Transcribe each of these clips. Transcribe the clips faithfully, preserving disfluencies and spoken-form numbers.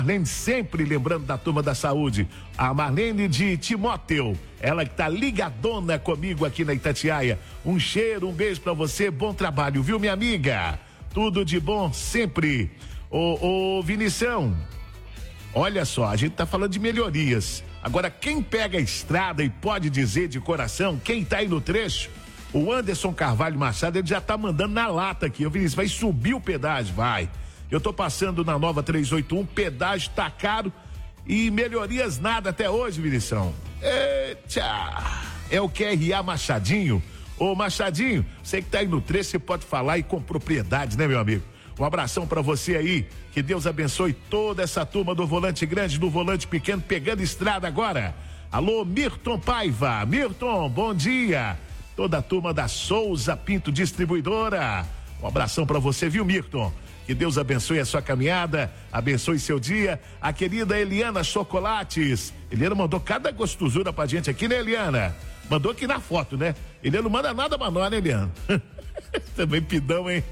Marlene sempre lembrando da turma da saúde. A Marlene de Timóteo, ela que tá ligadona comigo aqui na Itatiaia. Um cheiro, um beijo pra você, bom trabalho, viu, minha amiga? Tudo de bom sempre. Ô, ô Vinição, olha só, a gente tá falando de melhorias. Agora, quem pega a estrada e pode dizer de coração, quem tá aí no trecho, o Anderson Carvalho Machado, ele já tá mandando na lata aqui. Eu Vinícius, vai subir o pedágio, vai. Eu tô passando na nova trezentos e oitenta e um, pedágio tá caro e melhorias nada até hoje, Vinição. Eita, é o Q R A Machadinho. Ô Machadinho, você que tá aí no trecho, você pode falar e com propriedade, né, meu amigo? Um abração pra você aí, que Deus abençoe toda essa turma do volante grande, do volante pequeno, pegando estrada agora. Alô, Mirton Paiva. Mirton, bom dia. Toda a turma da Souza Pinto Distribuidora. Um abração pra você, viu, Mirton? Que Deus abençoe a sua caminhada, abençoe seu dia. A querida Eliana Chocolates. Eliana mandou cada gostosura pra gente aqui, né, Eliana? Mandou aqui na foto, né? Eliana não manda nada pra nós, né, Eliana? Também pidão, hein?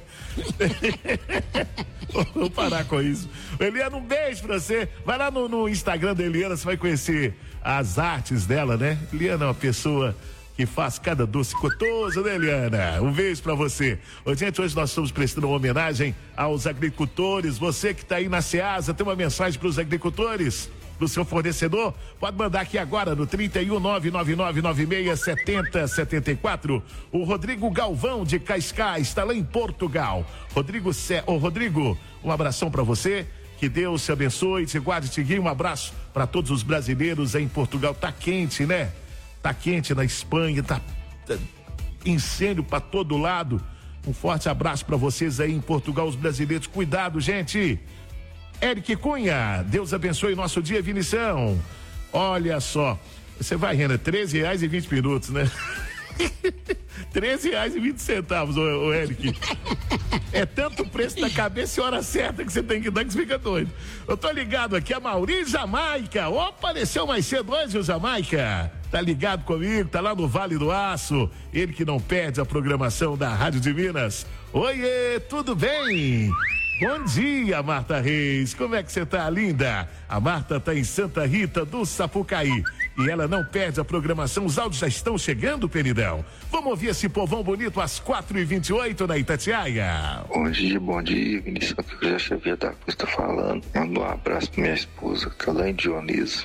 Vou parar com isso. Eliana, um beijo pra você. Vai lá no, no Instagram da Eliana, você vai conhecer as artes dela, né? Eliana é uma pessoa que faz cada doce gostoso, né, Eliana? Um beijo pra você. Ô, gente, hoje nós estamos prestando uma homenagem aos agricultores. Você que tá aí na Ceasa, tem uma mensagem pros agricultores, pro seu fornecedor? Pode mandar aqui agora no trinta e um, nove nove nove nove seis, setenta, setenta e quatro. O Rodrigo Galvão de Cascais está lá em Portugal. Rodrigo, Cé... Ô, Rodrigo, um abração pra você. Que Deus te abençoe, te guarde, te guie. Um abraço pra todos os brasileiros aí em Portugal. Tá quente, né? Tá quente na Espanha, tá, tá incêndio pra todo lado. Um forte abraço pra vocês aí em Portugal, os brasileiros. Cuidado, gente. Eric Cunha, Deus abençoe nosso dia, Vinição. Olha só, você vai, Renan, treze reais e vinte minutos, né? treze reais e vinte centavos, ô, ô Eric. É tanto preço da cabeça e hora certa que você tem que dar que você fica doido. Eu tô ligado aqui, a Mauri Jamaica. Ó, apareceu mais cedo hoje o Jamaica. Tá ligado comigo, tá lá no Vale do Aço. Ele que não perde a programação da Rádio de Minas. Oiê, tudo bem? Bom dia, Marta Reis. Como é que você tá, linda? A Marta tá em Santa Rita do Sapucaí. E ela não perde a programação. Os áudios já estão chegando, Peridão. Vamos ouvir esse povão bonito às quatro e vinte e oito na Itatiaia. Bom dia, bom dia, Vinícius. Aqui eu já Xavier da Cruz tá falando. Mando um abraço pra minha esposa, que ela é em Dionísio.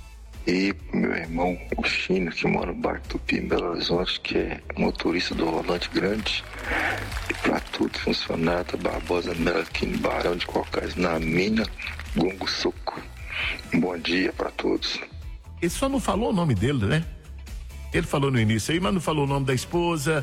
E pro meu irmão, o Chino, que mora no Barco Tupi, em Belo Horizonte, que é motorista do volante grande. E pra tudo, funcionário da Barbosa Melaquine, Barão de Cocais, na mina, Gongo Soco. Um bom dia pra todos. Ele só não falou o nome dele, né? Ele falou no início aí, mas não falou o nome da esposa.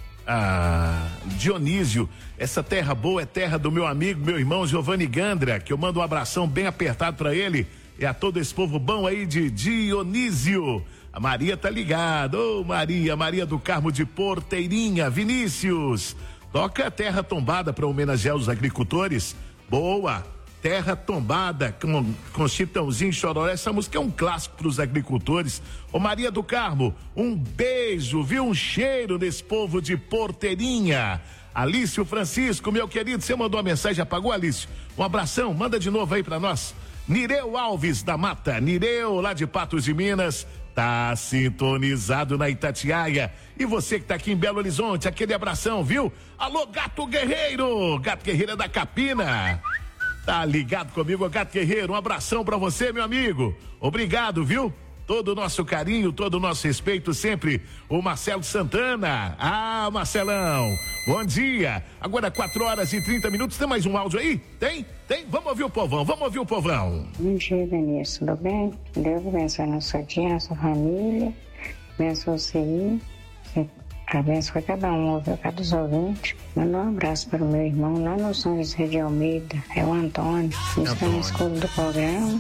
Ah, Dionísio, essa terra boa é terra do meu amigo, meu irmão Giovanni Gandra, que eu mando um abração bem apertado pra ele e a todo esse povo bom aí de Dionísio. A Maria tá ligada. Ô, oh, Maria, Maria do Carmo de Porteirinha. Vinícius, toca Terra Tombada para homenagear os agricultores. Boa, Terra Tombada com, com Chitãozinho Chororó. Essa música é um clássico para os agricultores. Ô, Maria do Carmo, um beijo, viu? Um cheiro desse povo de Porteirinha. Alício Francisco, meu querido, você mandou uma mensagem, apagou, Alício? Um abração, manda de novo aí para nós. Nireu Alves da Mata, Nireu lá de Patos de Minas, tá sintonizado na Itatiaia. E você que tá aqui em Belo Horizonte, aquele abração, viu? Alô, Gato Guerreiro, Gato Guerreiro é da Capina. Tá ligado comigo, Gato Guerreiro, um abração pra você, meu amigo. Obrigado, viu? Todo o nosso carinho, todo o nosso respeito sempre. O Marcelo Santana. Ah, Marcelão, bom dia. Agora quatro horas e trinta minutos, tem mais um áudio aí? Tem? Tem? Vamos ouvir o povão, vamos ouvir o povão. Bom dia, Vinícius, tudo bem? Deus abençoe na sua dia, na sua família. Abençoe você aí. Abençoe cada um, ouviu? Cada dos ouvintes. Manda um abraço para o meu irmão lá no São José de Almeida. É o Antônio. Está na escola do programa.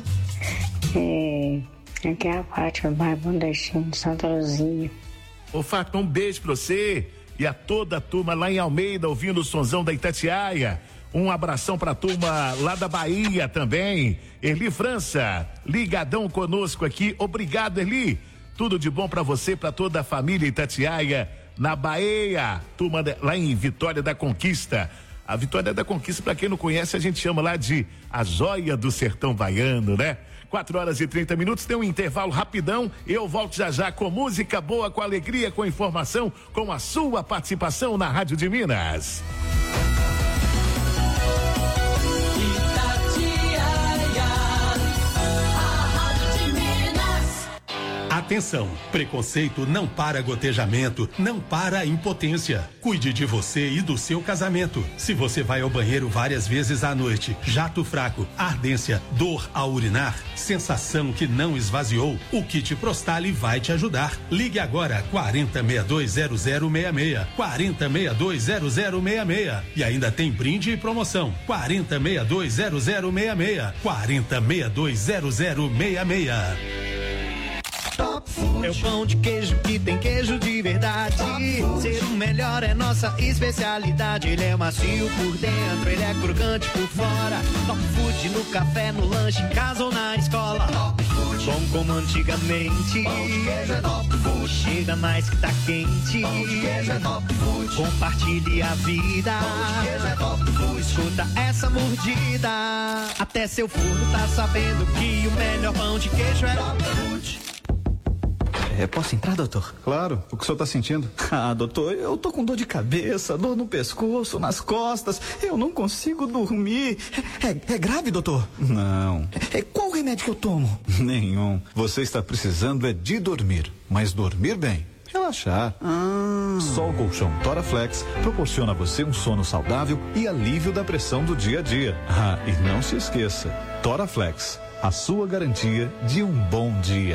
É... Aqui é a Fátima, bairro Bom Destino, Santa Luzia. Ô, Fátima, um beijo pra você e a toda a turma lá em Almeida, ouvindo o sonzão da Itatiaia. Um abração pra turma lá da Bahia também. Erli França, ligadão conosco aqui. Obrigado, Erli. Tudo de bom pra você, pra toda a família Itatiaia, na Bahia. Turma de, lá em Vitória da Conquista. A Vitória da Conquista, para quem não conhece, a gente chama lá de a joia do sertão baiano, né? quatro horas e trinta minutos, tem um intervalo rapidão. Eu volto já já com música boa, com alegria, com informação, com a sua participação na Rádio de Minas. Atenção, preconceito não para gotejamento, não para impotência. Cuide de você e do seu casamento. Se você vai ao banheiro várias vezes à noite, jato fraco, ardência, dor ao urinar, sensação que não esvaziou, o Kit Prostale vai te ajudar. Ligue agora quarenta, sessenta e dois, zero zero seis seis, quarenta, sessenta e dois, zero zero seis seis. E ainda tem brinde e promoção, quarenta, sessenta e dois, zero zero seis seis, quarenta, sessenta e dois, zero zero seis seis. É o pão de queijo que tem queijo de verdade. Ser o melhor é nossa especialidade. Ele é macio por dentro, ele é crocante por fora. Top Food no café, no lanche, em casa ou na escola. Bom como antigamente. É Top Food. Chega mais que tá quente. É Top Food. Compartilhe a vida. É Top Food. Escuta essa mordida. Até seu forno tá sabendo que o melhor pão de queijo é Top Food. É, posso entrar, doutor? Claro. O que o senhor está sentindo? Ah, doutor, eu tô com dor de cabeça, dor no pescoço, nas costas. Eu não consigo dormir. É, é, é grave, doutor? Não. É, qual o remédio que eu tomo? Nenhum. Você está precisando é de dormir, mas dormir bem. Relaxar. Ah. Só o colchão Toraflex proporciona a você um sono saudável e alívio da pressão do dia a dia. Ah, e não se esqueça, Toraflex, a sua garantia de um bom dia.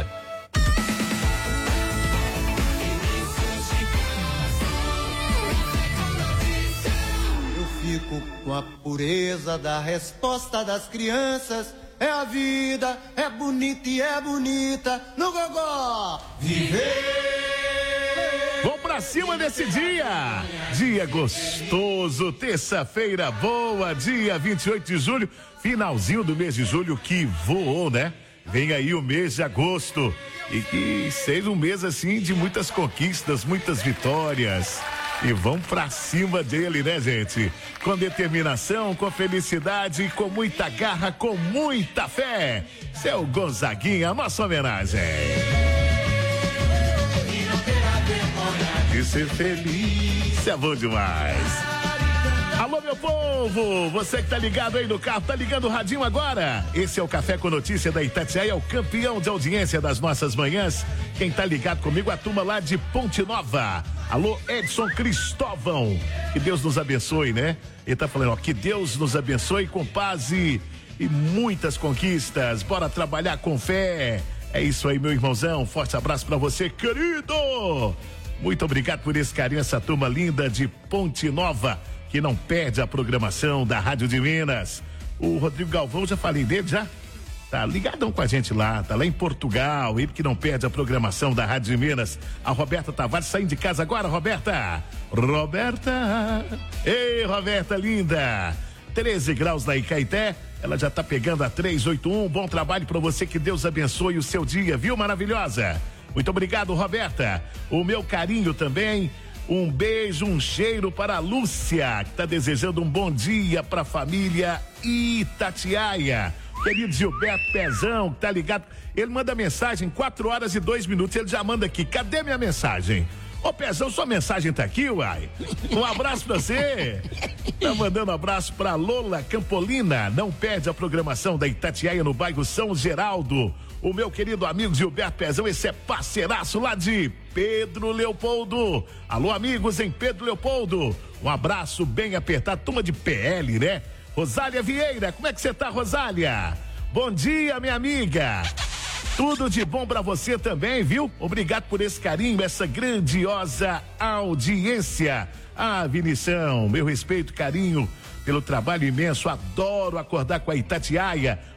Com a pureza da resposta das crianças, é a vida, é bonita e é bonita no gogó. Viver! Vamos pra cima desse dia! Dia gostoso, terça-feira boa, dia vinte e oito de julho, finalzinho do mês de julho que voou, né? Vem aí o mês de agosto e que seja um mês assim de muitas conquistas, muitas vitórias. E vamos pra cima dele, né, gente? Com determinação, com felicidade, com muita garra, com muita fé. Seu Gonzaguinha, nossa homenagem. De ser feliz é bom demais. Alô, meu povo, você que tá ligado aí no carro, tá ligando o radinho agora? Esse é o Café com Notícia da Itatiaia, é o campeão de audiência das nossas manhãs. Quem tá ligado comigo, a turma lá de Ponte Nova. Alô, Edson Cristóvão, que Deus nos abençoe, né? Ele tá falando, ó, que Deus nos abençoe com paz e, e muitas conquistas. Bora trabalhar com fé. É isso aí, meu irmãozão, forte abraço pra você, querido. Muito obrigado por esse carinho, essa turma linda de Ponte Nova, que não perde a programação da Rádio de Minas. O Rodrigo Galvão, já falei dele, já? Tá ligadão com a gente lá, tá lá em Portugal, ele que não perde a programação da Rádio de Minas. A Roberta Tavares saindo de casa agora, Roberta. Roberta. Ei, Roberta linda. treze graus na Icaeté, ela já tá pegando a trezentos e oitenta e um. Bom trabalho pra você, que Deus abençoe o seu dia, viu, maravilhosa? Muito obrigado, Roberta. O meu carinho também. Um beijo, um cheiro para a Lúcia, que está desejando um bom dia para a família Itatiaia. Querido Gilberto Pezão, que tá ligado. Ele manda mensagem, quatro horas e dois minutos. Ele já manda aqui. Cadê minha mensagem? Ô Pezão, sua mensagem tá aqui, uai. Um abraço pra você. Tá mandando um abraço pra Lola Campolina. Não perde a programação da Itatiaia no bairro São Geraldo. O meu querido amigo Gilberto Pezão, esse é parceiraço lá de Pedro Leopoldo. Alô, amigos em Pedro Leopoldo. Um abraço bem apertado. Turma de P L, né? Rosália Vieira, como é que você tá, Rosália? Bom dia, minha amiga. Tudo de bom pra você também, viu? Obrigado por esse carinho, essa grandiosa audiência. Ah, Vinição, meu respeito, carinho pelo trabalho imenso. Adoro acordar com a Itatiaia.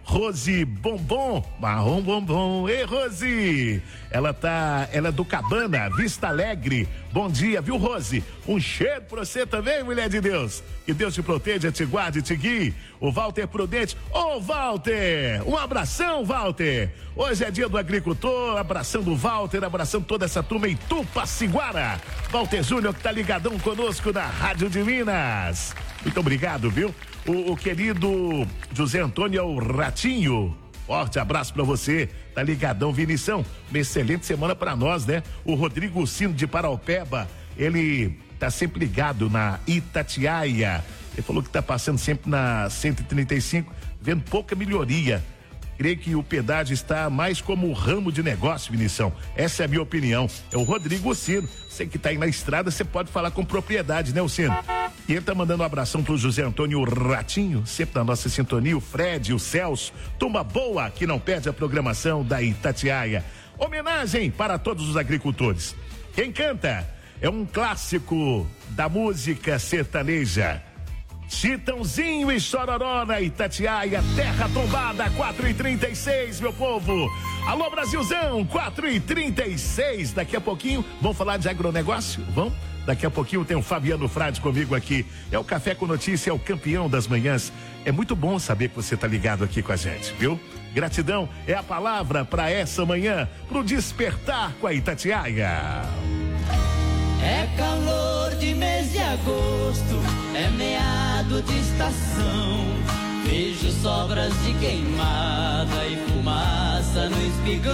Rose Bombom, marrom bombom. Ei, Rose, ela tá, ela é do Cabana, Vista Alegre. Bom dia, viu, Rose? Um cheiro pra você também, mulher de Deus. Que Deus te proteja, te guarde, te guie. O Walter Prudente. Ô, Walter, um abração, Walter. Hoje é dia do agricultor, abraçando o Walter, abraçando toda essa turma em Tupaciguara. Walter Júnior que tá ligadão conosco na Rádio de Minas. Muito obrigado, viu? O, o querido José Antônio é o Ratinho. Forte abraço pra você, tá ligadão, Vinição. Uma excelente semana pra nós, né? O Rodrigo Sino de Paraupeba, ele tá sempre ligado na Itatiaia. Ele falou que tá passando sempre na cento e trinta e cinco, vendo pouca melhoria. Creio que o pedágio está mais como ramo de negócio, Vinição. Essa é a minha opinião. É o Rodrigo Sino. Você que tá aí na estrada, você pode falar com propriedade, né, o Sino? E ele tá mandando um abração pro José Antônio Ratinho, sempre na nossa sintonia, o Fred, o Celso, turma boa que não perde a programação da Itatiaia. Homenagem para todos os agricultores. Quem canta é um clássico da música sertaneja. Chitãozinho e Chororó na Itatiaia, terra tombada, quatro e trinta e seis, meu povo. Alô, Brasilzão, quatro e trinta e seis. Daqui a pouquinho, vamos falar de agronegócio? Vamos? Daqui a pouquinho tem o Fabiano Frades comigo aqui. É o Café com Notícia, é o campeão das manhãs. É muito bom saber que você tá ligado aqui com a gente, viu? Gratidão é a palavra para essa manhã, pro despertar com a Itatiaia. É calor de mês de agosto, é meado de estação. Vejo sobras de queimada e fumaça no espigão.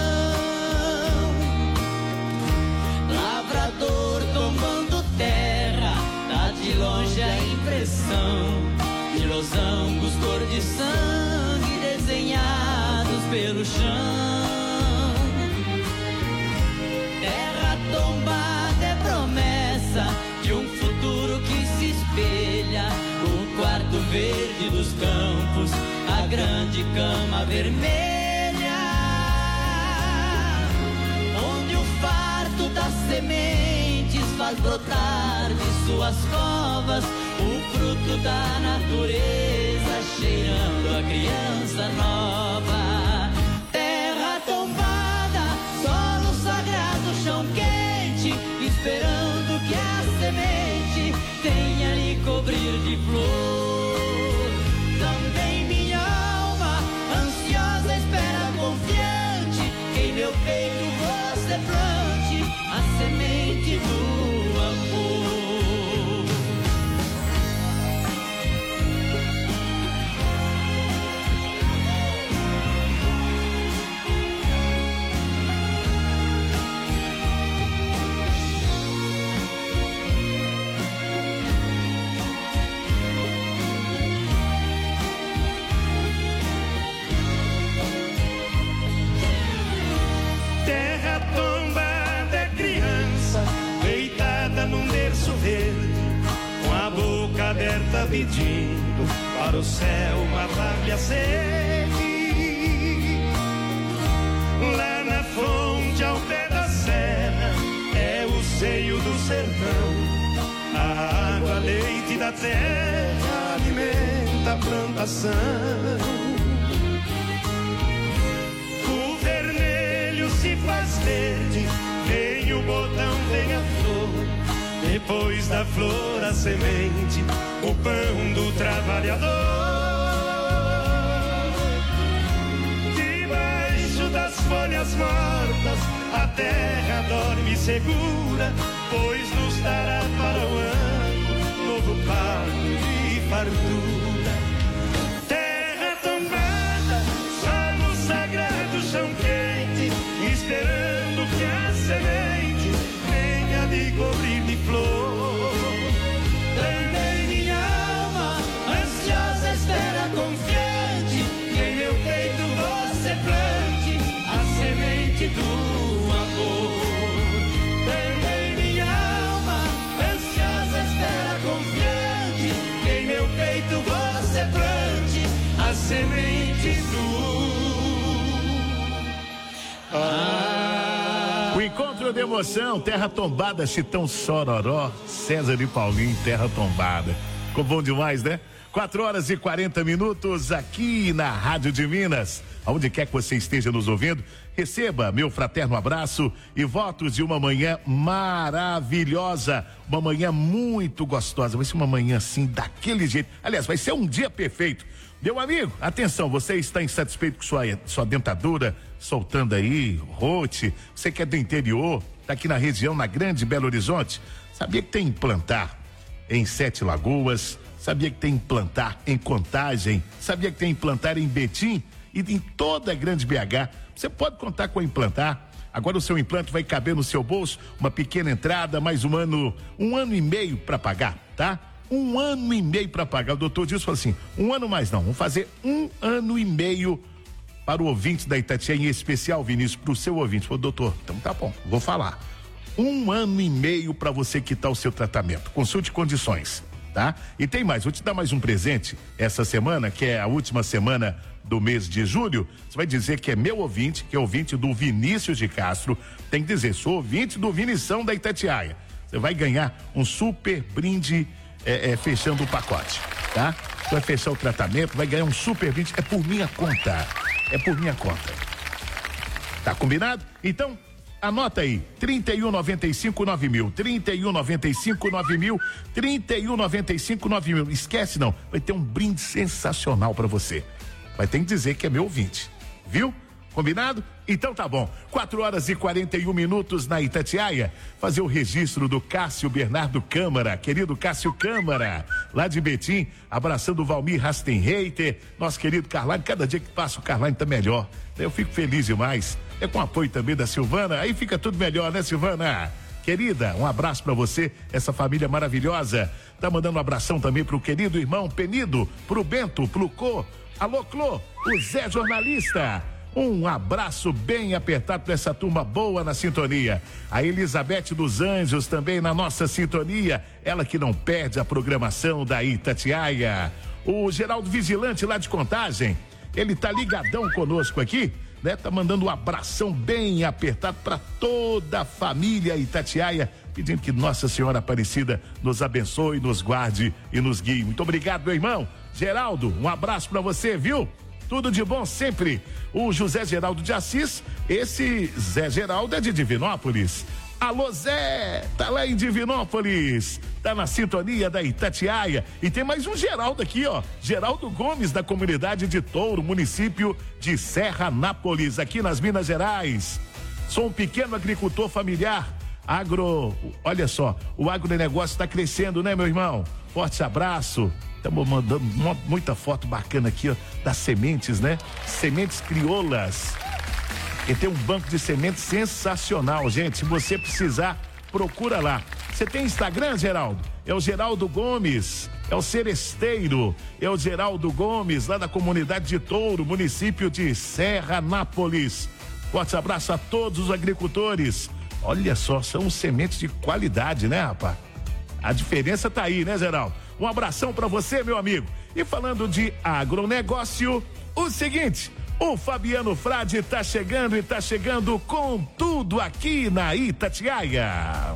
Lavrador tombando terra, tá de longe a impressão de losangos cor de sangue desenhados pelo chão. Terra tombada é promessa de um futuro que se espelha. O quarto verde dos campos, a grande cama vermelha, onde o farto das sementes faz brotar de suas covas o fruto da natureza, cheirando a criança nova. Terra tombada, solo sagrado, chão quente, esperando que a semente tenha lhe cobrir de flor. Também minha alma, ansiosa, espera confiante, que em meu peito você plante a semente do amor. Com a boca aberta pedindo para o céu matar-lhe a sede. Lá na fonte ao pé da serra é o seio do sertão. A água, leite da terra alimenta a plantação. O vermelho se faz verde, vem o botão, vem a flor. Depois da flor a semente, o pão do trabalhador. Debaixo das folhas mortas, a terra dorme segura, pois nos dará para o ano novo parto de fartura. Terra tombada, solo sagrado, chão quente, esperando que a semente venha de cobrir de flor. Também minha alma, ansiosa, espera confiante, que em meu peito você plante a semente do amor. Também minha alma, ansiosa, espera confiante, que em meu peito você plante a semente do amor. O encontro de emoção, terra tombada, Chitão Chororó, César e Paulinho, terra tombada. Ficou bom demais, né? quatro horas e quarenta minutos aqui na Rádio de Minas. Aonde quer que você esteja nos ouvindo, receba meu fraterno abraço e votos de uma manhã maravilhosa, uma manhã muito gostosa. Vai ser uma manhã assim, daquele jeito. Aliás, vai ser um dia perfeito. Meu amigo, atenção, você está insatisfeito com sua, sua dentadura soltando aí, rote, você que é do interior, está aqui na região, na Grande Belo Horizonte, sabia que tem implantar em Sete Lagoas, sabia que tem implantar em Contagem, sabia que tem implantar em Betim e em toda a Grande B H. Você pode contar com a implantar. Agora o seu implante vai caber no seu bolso, uma pequena entrada, mais um ano, um ano e meio para pagar, tá? Um ano e meio para pagar. O doutor Dilson falou assim, um ano mais não, vamos fazer um ano e meio para o ouvinte da Itatiaia, em especial, Vinícius, para o seu ouvinte. Falou, doutor, então tá bom, vou falar. Um ano e meio para você quitar o seu tratamento. Consulte condições, tá? E tem mais, vou te dar mais um presente essa semana, que é a última semana do mês de julho. Você vai dizer que é meu ouvinte, que é ouvinte do Vinícius de Castro. Tem que dizer, sou ouvinte do Vinição da Itatiaia. Você vai ganhar um super brinde é, é, fechando o pacote, tá? Você vai fechar o tratamento, vai ganhar um super brinde. É por minha conta. É por minha conta. Tá combinado? Então, anota aí, trinta e um, noventa e cinco, nove mil, trinta e um, noventa e cinco, nove mil, trinta e um, noventa e cinco, nove mil. Esquece não, vai ter um brinde sensacional pra você. Vai ter que dizer que é meu ouvinte, viu? Combinado? Então tá bom. quatro horas e quarenta e um minutos na Itatiaia. Fazer o registro do Cássio Bernardo Câmara, querido Cássio Câmara, lá de Betim, abraçando o Valmir Rastenreiter, nosso querido Carline. Cada dia que passa o Carline tá melhor. Eu fico feliz demais. É com apoio também da Silvana, aí fica tudo melhor, né, Silvana? Querida, um abraço pra você, essa família maravilhosa. Tá mandando um abração também pro querido irmão Penido, pro Bento, pro Clô. Alô, Clô, o Zé Jornalista. Um abraço bem apertado para essa turma boa na sintonia. A Elizabeth dos Anjos também na nossa sintonia. Ela que não perde a programação da Itatiaia. O Geraldo Vigilante lá de Contagem. Ele tá ligadão conosco aqui, né? Tá mandando um abração bem apertado para toda a família Itatiaia, pedindo que Nossa Senhora Aparecida nos abençoe, nos guarde e nos guie. Muito obrigado, meu irmão. Geraldo, um abraço para você, viu? Tudo de bom sempre. O José Geraldo de Assis, esse Zé Geraldo é de Divinópolis. Alô, Zé, tá lá em Divinópolis, tá na sintonia da Itatiaia. E tem mais um Geraldo aqui, ó, Geraldo Gomes, da comunidade de Touro, município de Serranápolis, aqui nas Minas Gerais. Sou um pequeno agricultor familiar, agro, olha só, o agronegócio tá crescendo, né, meu irmão? Forte abraço. Estamos mandando uma, muita foto bacana aqui, ó, das sementes, né? Sementes crioulas. E tem um banco de sementes sensacional, gente. Se você precisar, procura lá. Você tem Instagram, Geraldo? É o Geraldo Gomes, é o Seresteiro, é o Geraldo Gomes, lá da comunidade de Touro, município de Serranápolis. Forte abraço a todos os agricultores. Olha só, são sementes de qualidade, né, rapaz? A diferença tá aí, né, Geraldo? Um abração pra você, meu amigo. E falando de agronegócio, o seguinte, o Fabiano Frade tá chegando e tá chegando com tudo aqui na Itatiaia.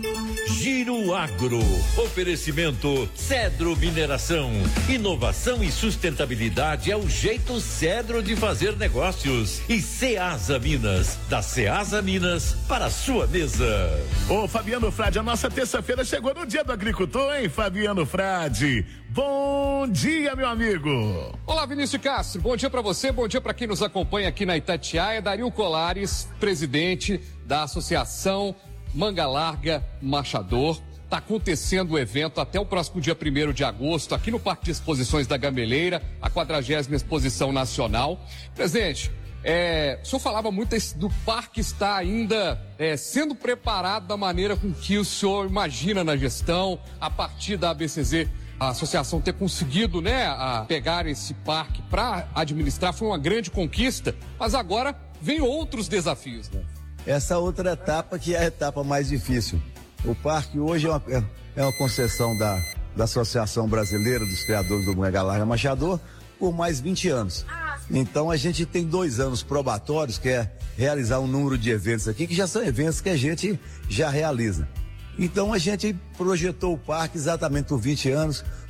Giro Agro, oferecimento Cedro Mineração, inovação e sustentabilidade é o jeito Cedro de fazer negócios. E Ceasa Minas, da Ceasa Minas para a sua mesa. Ô Fabiano Frade, a nossa terça-feira chegou no dia do agricultor, hein, Fabiano Frade? Bom dia, meu amigo. Olá, Vinícius Castro, bom dia para você, bom dia para quem nos acompanha aqui na Itatiaia. Dario Colares, presidente da Associação Manga Larga Machador. Está acontecendo o evento até o próximo dia primeiro de agosto, aqui no Parque de Exposições da Gameleira, a quadragésima Exposição Nacional. Presidente, é, o senhor falava muito do parque estar ainda é, sendo preparado da maneira com que o senhor imagina na gestão, a partir da A B C Z, a associação ter conseguido, né, a pegar esse parque para administrar, foi uma grande conquista, mas agora vem outros desafios, né? Essa outra etapa que é a etapa mais difícil. O parque hoje é uma, é uma concessão da, da Associação Brasileira dos Criadores do Manga Larga Machador por mais vinte anos. Então a gente tem dois anos probatórios, que é realizar um número de eventos aqui, que já são eventos que a gente já realiza. Então a gente projetou o parque exatamente por vinte anos,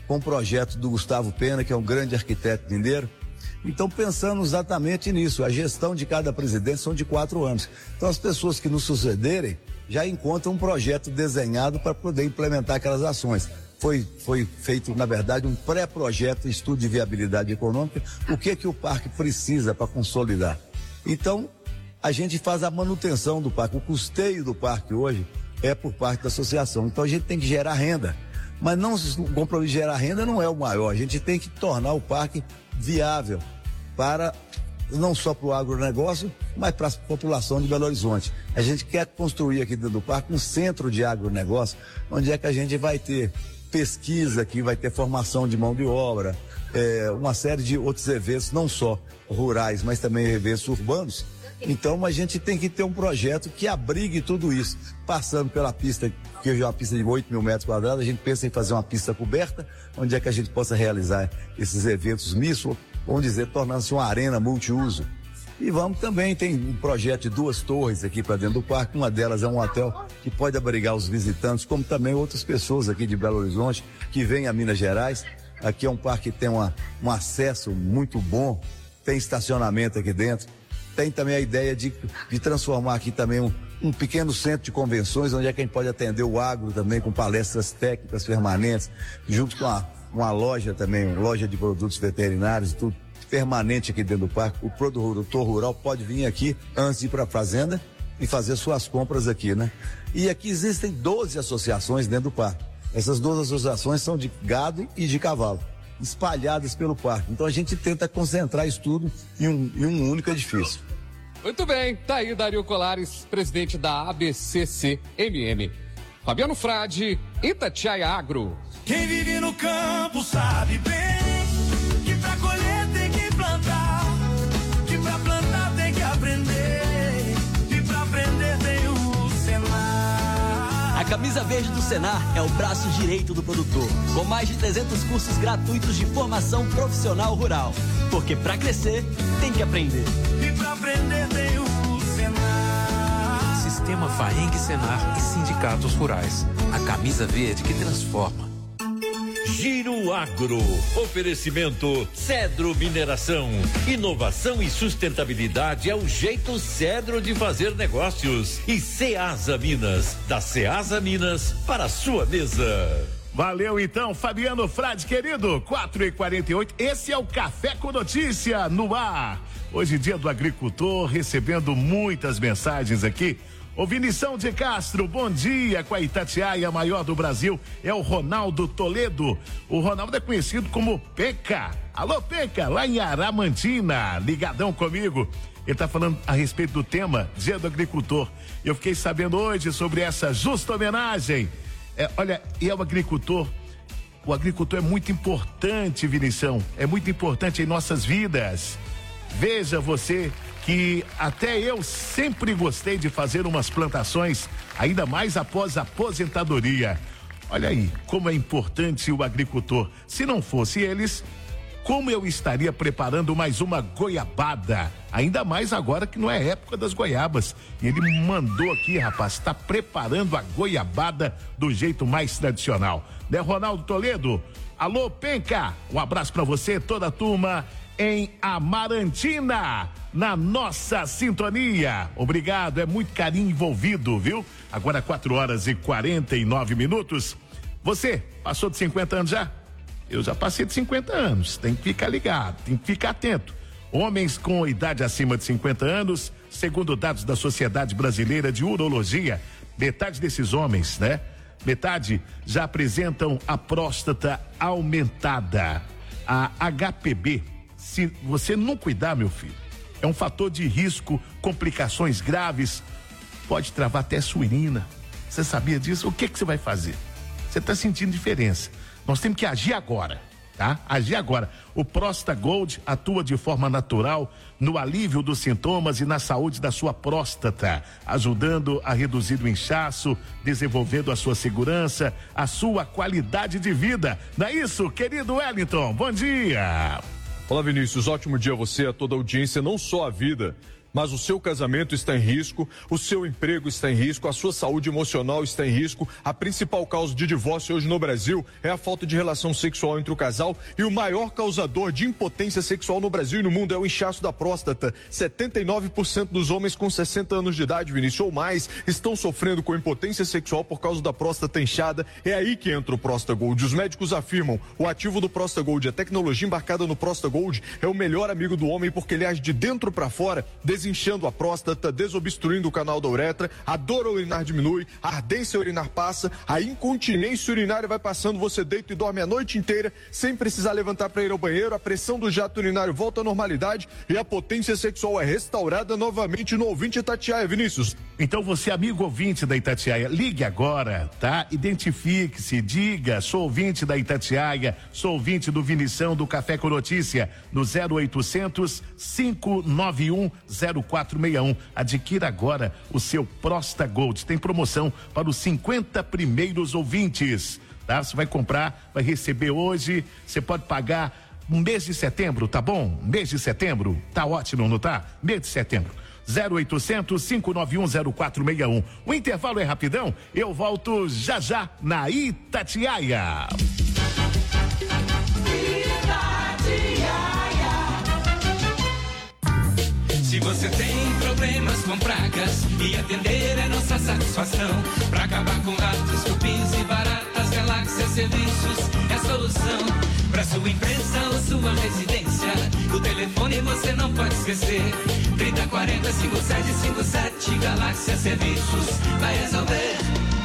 com o projeto do Gustavo Pena, que é um grande arquiteto mineiro. Então, pensando exatamente nisso, a gestão de cada presidente são de quatro anos. Então, as pessoas que nos sucederem já encontram um projeto desenhado para poder implementar aquelas ações. Foi, foi feito, na verdade, um pré-projeto, estudo de viabilidade econômica, o que que o parque precisa para consolidar. Então, a gente faz a manutenção do parque. O custeio do parque hoje é por parte da associação. Então, a gente tem que gerar renda. Mas não, o compromisso de gerar renda não é o maior. A gente tem que tornar o parque viável para, não só para o agronegócio, mas para a população de Belo Horizonte. A gente quer construir aqui dentro do parque um centro de agronegócio, onde é que a gente vai ter pesquisa aqui, vai ter formação de mão de obra, é, uma série de outros eventos, não só rurais, mas também eventos urbanos. Então a gente tem que ter um projeto que abrigue tudo isso, passando pela pista, que hoje é uma pista de oito mil metros quadrados. A gente pensa em fazer uma pista coberta, onde é que a gente possa realizar esses eventos mistos, vamos dizer, tornando-se uma arena multiuso. E vamos também, tem um projeto de duas torres aqui para dentro do parque, uma delas é um hotel que pode abrigar os visitantes, como também outras pessoas aqui de Belo Horizonte que vêm a Minas Gerais. Aqui é um parque que tem uma, um acesso muito bom, tem estacionamento aqui dentro. Tem também a ideia de, de transformar aqui também um, um pequeno centro de convenções, onde é que a gente pode atender o agro também, com palestras técnicas permanentes, junto com uma, uma loja também, uma loja de produtos veterinários, tudo permanente aqui dentro do parque. O produtor rural pode vir aqui antes de ir para a fazenda e fazer suas compras aqui, né? E aqui existem doze associações dentro do parque. Essas duas associações são de gado e de cavalo, espalhadas pelo parque. Então a gente tenta concentrar isso tudo em um, em um único edifício. Muito bem, tá aí Dario Colares, presidente da A B C C M M. Fabiano Frade, Itatiaia Agro. Quem vive no campo sabe bem que pra colher tem que plantar, que pra plantar tem que aprender, e pra aprender tem o Senar. A camisa verde do Senar é o braço direito do produtor, com mais de trezentos cursos gratuitos de formação profissional rural. Porque pra crescer, tem que aprender. E pra aprender tem o Senar. Sistema Faeng Senar e sindicatos rurais. A camisa verde que transforma. Giro Agro. Oferecimento Cedro Mineração. Inovação e sustentabilidade é o jeito Cedro de fazer negócios. E Ceasa Minas. Da Ceasa Minas para a sua mesa. Valeu então, Fabiano Frade, querido. quatro e quarenta e oito. Esse é o Café com Notícia no ar. Hoje, dia do agricultor, recebendo muitas mensagens aqui. Ô Vinição de Castro, bom dia, com a Itatiaia, maior do Brasil, é o Ronaldo Toledo. O Ronaldo é conhecido como Peca. Alô, Peca, lá em Aramantina, ligadão comigo. Ele tá falando a respeito do tema Dia do Agricultor. Eu fiquei sabendo hoje sobre essa justa homenagem. É, olha, e é o agricultor, o agricultor é muito importante, Vinição, é muito importante em nossas vidas. Veja você que até eu sempre gostei de fazer umas plantações, ainda mais após a aposentadoria. Olha aí, como é importante o agricultor. Se não fosse eles, como eu estaria preparando mais uma goiabada? Ainda mais agora que não é época das goiabas. E ele mandou aqui, rapaz, está preparando a goiabada do jeito mais tradicional. Né, Ronaldo Toledo? Alô, Penca, um abraço para você, toda a turma em Amarantina, na nossa sintonia. Obrigado, é muito carinho envolvido, viu? Agora quatro horas e quarenta e nove minutos. Você passou de cinquenta anos já? Eu já passei de cinquenta anos, tem que ficar ligado, tem que ficar atento. Homens com idade acima de cinquenta anos, segundo dados da Sociedade Brasileira de Urologia, metade desses homens, né? Metade já apresentam a próstata aumentada. A H P V, se você não cuidar, meu filho, é um fator de risco, complicações graves, pode travar até sua urina. Você sabia disso? O que que você vai fazer? Você está sentindo diferença. Nós temos que agir agora, tá? Agir agora. O Próstata Gold atua de forma natural no alívio dos sintomas e na saúde da sua próstata, ajudando a reduzir o inchaço, desenvolvendo a sua segurança, a sua qualidade de vida. Não é isso, querido Wellington? Bom dia! Olá, Vinícius, ótimo dia a você, a toda a audiência, não só a vida, mas o seu casamento está em risco, o seu emprego está em risco, a sua saúde emocional está em risco. A principal causa de divórcio hoje no Brasil é a falta de relação sexual entre o casal, e o maior causador de impotência sexual no Brasil e no mundo é o inchaço da próstata. setenta e nove por cento dos homens com sessenta anos de idade, Vinícius, ou mais, estão sofrendo com impotência sexual por causa da próstata inchada. É aí que entra o ProstaGold. Os médicos afirmam: o ativo do ProstaGold, a tecnologia embarcada no ProstaGold, é o melhor amigo do homem porque ele age de dentro para fora, desinchando a próstata, desobstruindo o canal da uretra, a dor urinar diminui, a ardência urinar passa, a incontinência urinária vai passando, você deita e dorme a noite inteira sem precisar levantar para ir ao banheiro, a pressão do jato urinário volta à normalidade e a potência sexual é restaurada novamente no ouvinte Itatiaia, Vinícius. Então você, amigo ouvinte da Itatiaia, ligue agora, tá? Identifique-se, diga: sou ouvinte da Itatiaia, sou ouvinte do Vinição do Café com Notícia, no zero oitocentos, cinco nove um, zero quatro seis um. Adquira agora o seu ProstaGold. Tem promoção para os cinquenta primeiros ouvintes, tá? Você vai comprar, vai receber hoje, você pode pagar um mês de setembro, tá bom? Mês de setembro, tá ótimo, não tá? Mês de setembro. zero oitocentos, cinco nove um, zero quatro seis um. O intervalo é rapidão, eu volto já já na Itatiaia. Se você tem problemas com pragas e atender é nossa satisfação, pra acabar com ratos, cupins e baratas, Galáxia Serviços é a solução. Pra sua empresa ou sua residência, o telefone você não pode esquecer: trinta, quarenta, cinquenta e sete, cinquenta e sete. Galáxia Serviços vai resolver.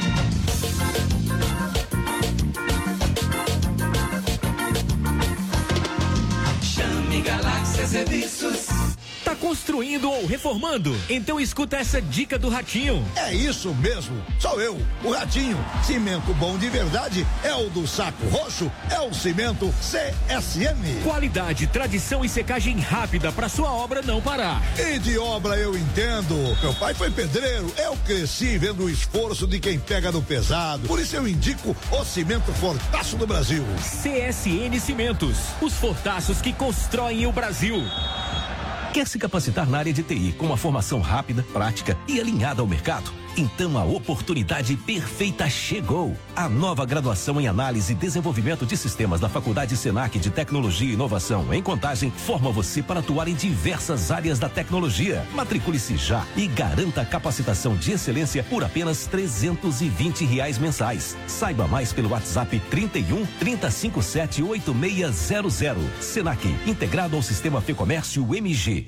Chame Galáxia Serviços. Tá construindo ou reformando? Então escuta essa dica do Ratinho. É isso mesmo, sou eu, o Ratinho. Cimento bom de verdade é o do Saco Roxo, é o cimento C S M. Qualidade, tradição e secagem rápida para sua obra não parar. E de obra eu entendo. Meu pai foi pedreiro, eu cresci vendo o esforço de quem pega no pesado. Por isso eu indico o cimento Fortaço do Brasil. C S N Cimentos, os fortaços que constroem o Brasil. Quer se capacitar na área de T I com uma formação rápida, prática e alinhada ao mercado? Então a oportunidade perfeita chegou. A nova graduação em Análise e Desenvolvimento de Sistemas da Faculdade Senac de Tecnologia e Inovação em Contagem forma você para atuar em diversas áreas da tecnologia. Matricule-se já e garanta a capacitação de excelência por apenas trezentos e vinte reais mensais. Saiba mais pelo WhatsApp trinta e um, trinta, cinquenta e sete, oitenta e seis zero zero. Senac, integrado ao Sistema Fecomércio M G.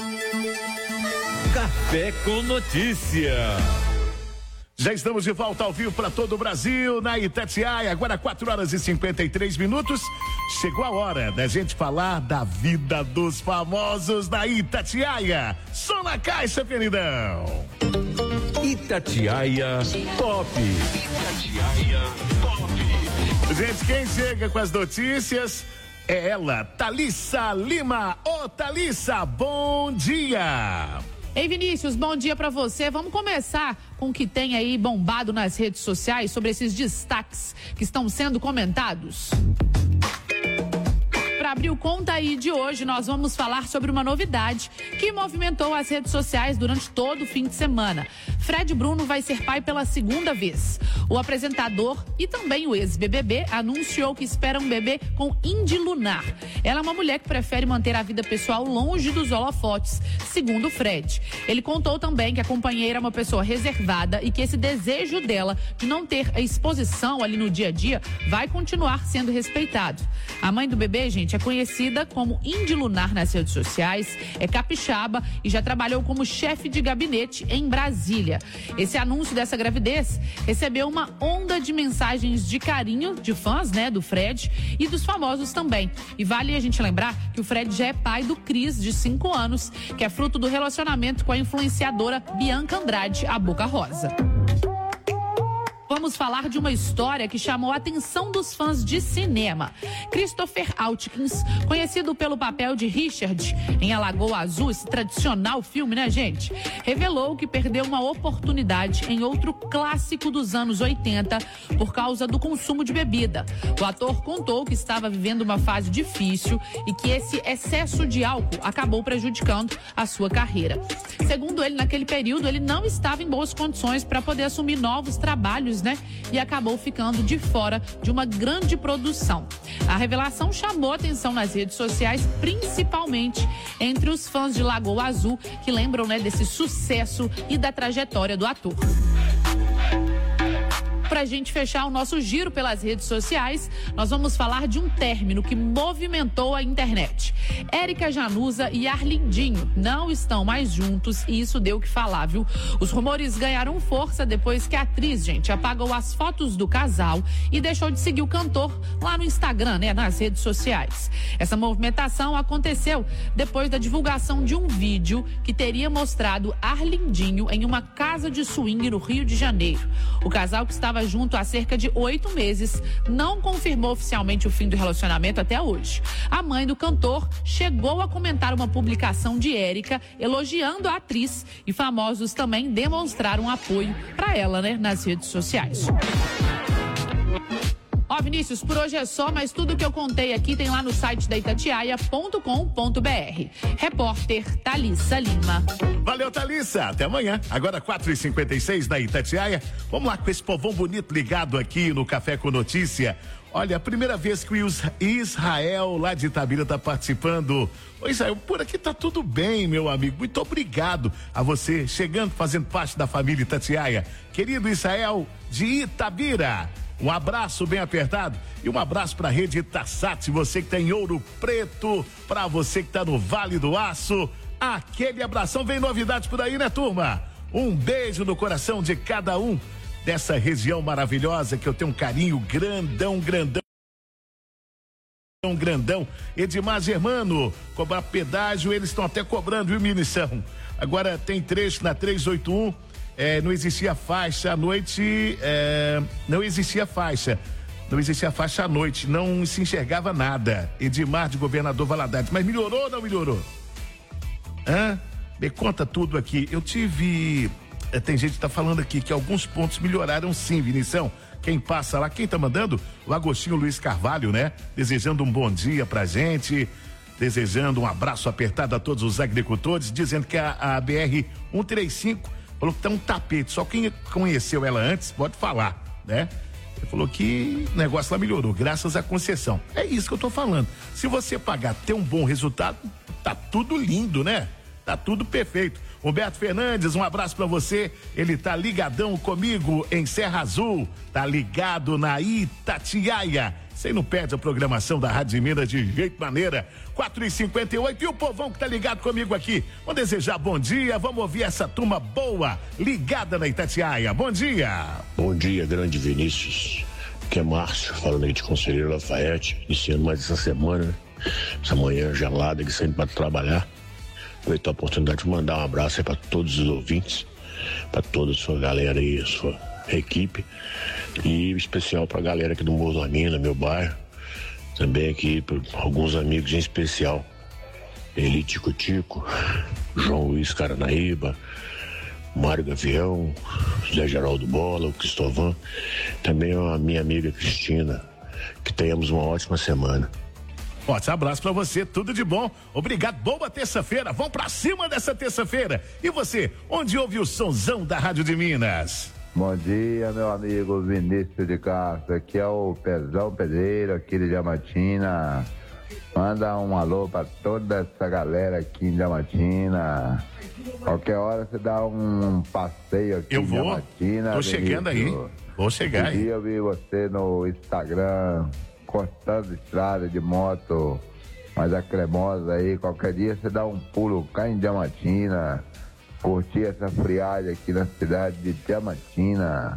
Café com Notícia. Já estamos de volta ao vivo para todo o Brasil, na Itatiaia, agora quatro horas e cinquenta e três minutos. Chegou a hora da gente falar da vida dos famosos da Itatiaia. Som na caixa, queridão. Itatiaia Top. Itatiaia Top. Gente, quem chega com as notícias é ela, Thalissa Lima. Ô, Thalissa, bom dia. Ei, Vinícius, bom dia pra você. Vamos começar com o que tem aí bombado nas redes sociais sobre esses destaques que estão sendo comentados. Para abrir o Conta Aí de hoje, nós vamos falar sobre uma novidade que movimentou as redes sociais durante todo o fim de semana. Fred Bruno vai ser pai pela segunda vez. O apresentador e também o ex-B B B anunciou que espera um bebê com Indy Lunar. Ela é uma mulher que prefere manter a vida pessoal longe dos holofotes, segundo Fred. Ele contou também que a companheira é uma pessoa reservada e que esse desejo dela de não ter a exposição ali no dia a dia vai continuar sendo respeitado. A mãe do bebê, gente, é conhecida como Indy Lunar nas redes sociais, é capixaba e já trabalhou como chefe de gabinete em Brasília. Esse anúncio dessa gravidez recebeu uma onda de mensagens de carinho de fãs, né, do Fred e dos famosos também. E vale a gente lembrar que o Fred já é pai do Cris, de cinco anos, que é fruto do relacionamento com a influenciadora Bianca Andrade, a Boca Rosa. vamos falar de uma história que chamou a atenção dos fãs de cinema. Christopher Atkins, conhecido pelo papel de Richard em A Lagoa Azul, esse tradicional filme, né, gente? Revelou que perdeu uma oportunidade em outro clássico dos anos oitenta por causa do consumo de bebida. O ator contou que estava vivendo uma fase difícil e que esse excesso de álcool acabou prejudicando a sua carreira. Segundo ele, naquele período, ele não estava em boas condições para poder assumir novos trabalhos, né? E acabou ficando de fora de uma grande produção. A revelação chamou atenção nas redes sociais, principalmente entre os fãs de Lagoa Azul, que lembram, né, desse sucesso e da trajetória do ator. Pra gente fechar o nosso giro pelas redes sociais, nós vamos falar de um término que movimentou a internet. Érica Januza e Arlindinho não estão mais juntos e isso deu o que falar, viu? Os rumores ganharam força depois que a atriz, gente, apagou as fotos do casal e deixou de seguir o cantor lá no Instagram, né, nas redes sociais. Essa movimentação aconteceu depois da divulgação de um vídeo que teria mostrado Arlindinho em uma casa de swing no Rio de Janeiro. O casal, que estava junto há cerca de oito meses, não confirmou oficialmente o fim do relacionamento até hoje. A mãe do cantor chegou a comentar uma publicação de Érica elogiando a atriz e famosos também demonstraram apoio para ela, né, nas redes sociais. Ó, Vinícius, por hoje é só, mas tudo que eu contei aqui tem lá no site da itatiaia ponto com ponto br. Repórter Thalissa Lima. Valeu, Thalissa. Até amanhã. Agora quatro e cinquenta e seis da Itatiaia. Vamos lá com esse povão bonito ligado aqui no Café com Notícia. Olha, a primeira vez que o Israel lá de Itabira está participando. Ô Israel, por aqui tá tudo bem, meu amigo. Muito obrigado a você chegando, fazendo parte da família Itatiaia. Querido Israel de Itabira. Um abraço bem apertado e um abraço para a rede Itasat, você que tá em Ouro Preto, para você que tá no Vale do Aço, aquele abração. Vem novidades por aí, né, turma? Um beijo no coração de cada um dessa região maravilhosa que eu tenho um carinho grandão, grandão. Um grandão, Edmar Germano, cobrar pedágio, eles estão até cobrando, viu, Munição? Agora tem trecho na trezentos e oitenta e um. É, não existia faixa à noite, é, não existia faixa, não existia faixa à noite, não se enxergava nada. Edmar de Governador Valadares, mas melhorou ou não melhorou? Hã? Me conta tudo aqui. Eu tive, é, tem gente que tá falando aqui que alguns pontos melhoraram sim, Vinição. Quem passa lá, quem tá mandando? O Agostinho Luiz Carvalho, né? Desejando um bom dia pra gente, desejando um abraço apertado a todos os agricultores, dizendo que a, a B R cento e trinta e cinco falou que tá um tapete, só quem conheceu ela antes pode falar, né? Ele falou que o negócio lá melhorou, graças à concessão. É isso que eu tô falando. Se você pagar, ter um bom resultado, tá tudo lindo, né? Tá tudo perfeito. Humberto Fernandes, um abraço pra você. Ele tá ligadão comigo em Serra Azul, tá ligado na Itatiaia. Você não perde a programação da Rádio de Minas de jeito maneira. quatro e cinquenta e oito, e o povão que tá ligado comigo aqui. Vamos desejar bom dia, vamos ouvir essa turma boa, ligada na Itatiaia. Bom dia. Bom dia, grande Vinícius. Que é Márcio, falando aí de Conselheiro Lafayette, iniciando mais essa semana, né? Essa manhã gelada, que saindo para trabalhar. Aproveitar a oportunidade de mandar um abraço aí para todos os ouvintes, para toda a sua galera aí, a sua equipe, e especial para a galera aqui do Morro da Mina, meu bairro, também aqui para alguns amigos em especial, Eli Tico Tico, João Luiz Caranaíba, Mário Gavião, José Geraldo Bola, o Cristóvão, também a minha amiga Cristina. Que tenhamos uma ótima semana. Forte abraço pra você, tudo de bom. Obrigado, boa terça-feira. Vamos pra cima dessa terça-feira. E você, onde ouve o sonzão da Rádio de Minas? Bom dia, meu amigo Vinícius de Castro. Aqui é o Pezão Pedreiro, aqui de Diamantina. Manda um alô pra toda essa galera aqui em Diamantina. Qualquer hora você dá um passeio aqui Eu vou. em Diamantina. Tô chegando aí. Vou chegar aí. Eu vi você no Instagram cortando estrada de moto, mas a cremosa aí. Qualquer dia você dá um pulo cá em Diamantina, curtir essa friagem aqui na cidade de Diamantina.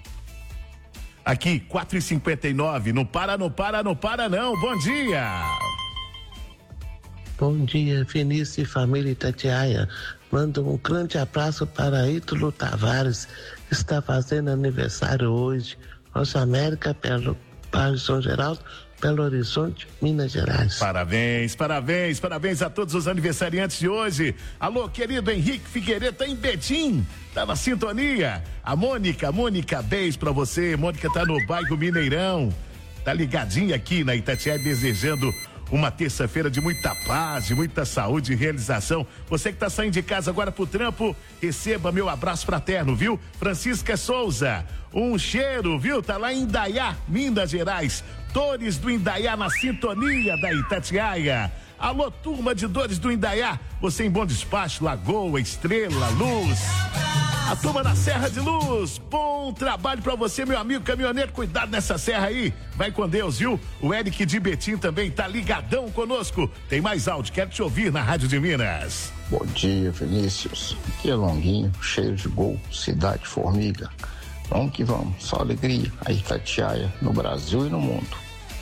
Aqui, quatro e cinquenta e nove, não para, não para, não para não, bom dia! Bom dia, Vinícius e família Itatiaia. Mando um grande abraço para Ítalo Tavares, que está fazendo aniversário hoje. Nossa América, pelo Bairro São Geraldo, Belo Horizonte, Minas Gerais. Parabéns, parabéns, parabéns a todos os aniversariantes de hoje. Alô, querido Henrique Figueiredo, tá em Betim, tá na sintonia. A Mônica, Mônica, beijo pra você. Mônica tá no bairro Mineirão, tá ligadinha aqui na Itatiaia, desejando uma terça-feira de muita paz, de muita saúde e realização. Você que tá saindo de casa agora pro trampo, receba meu abraço fraterno, viu? Francisca Souza, um cheiro, viu? Tá lá em Indaiá, Minas Gerais. Dores do Indaiá na sintonia da Itatiaia. Alô, turma de Dores do Indaiá, você em Bom Despacho, Lagoa, Estrela, Luz. A turma da Serra de Luz, bom trabalho pra você, meu amigo caminhoneiro, cuidado nessa serra aí, vai com Deus, viu? O Eric de Betim também tá ligadão conosco, tem mais áudio, quero te ouvir na Rádio de Minas. Bom dia, Vinícius, aqui é Longuinho, cheio de gol, cidade formiga. Vamos que vamos, só alegria, a Itatiaia, no Brasil e no mundo.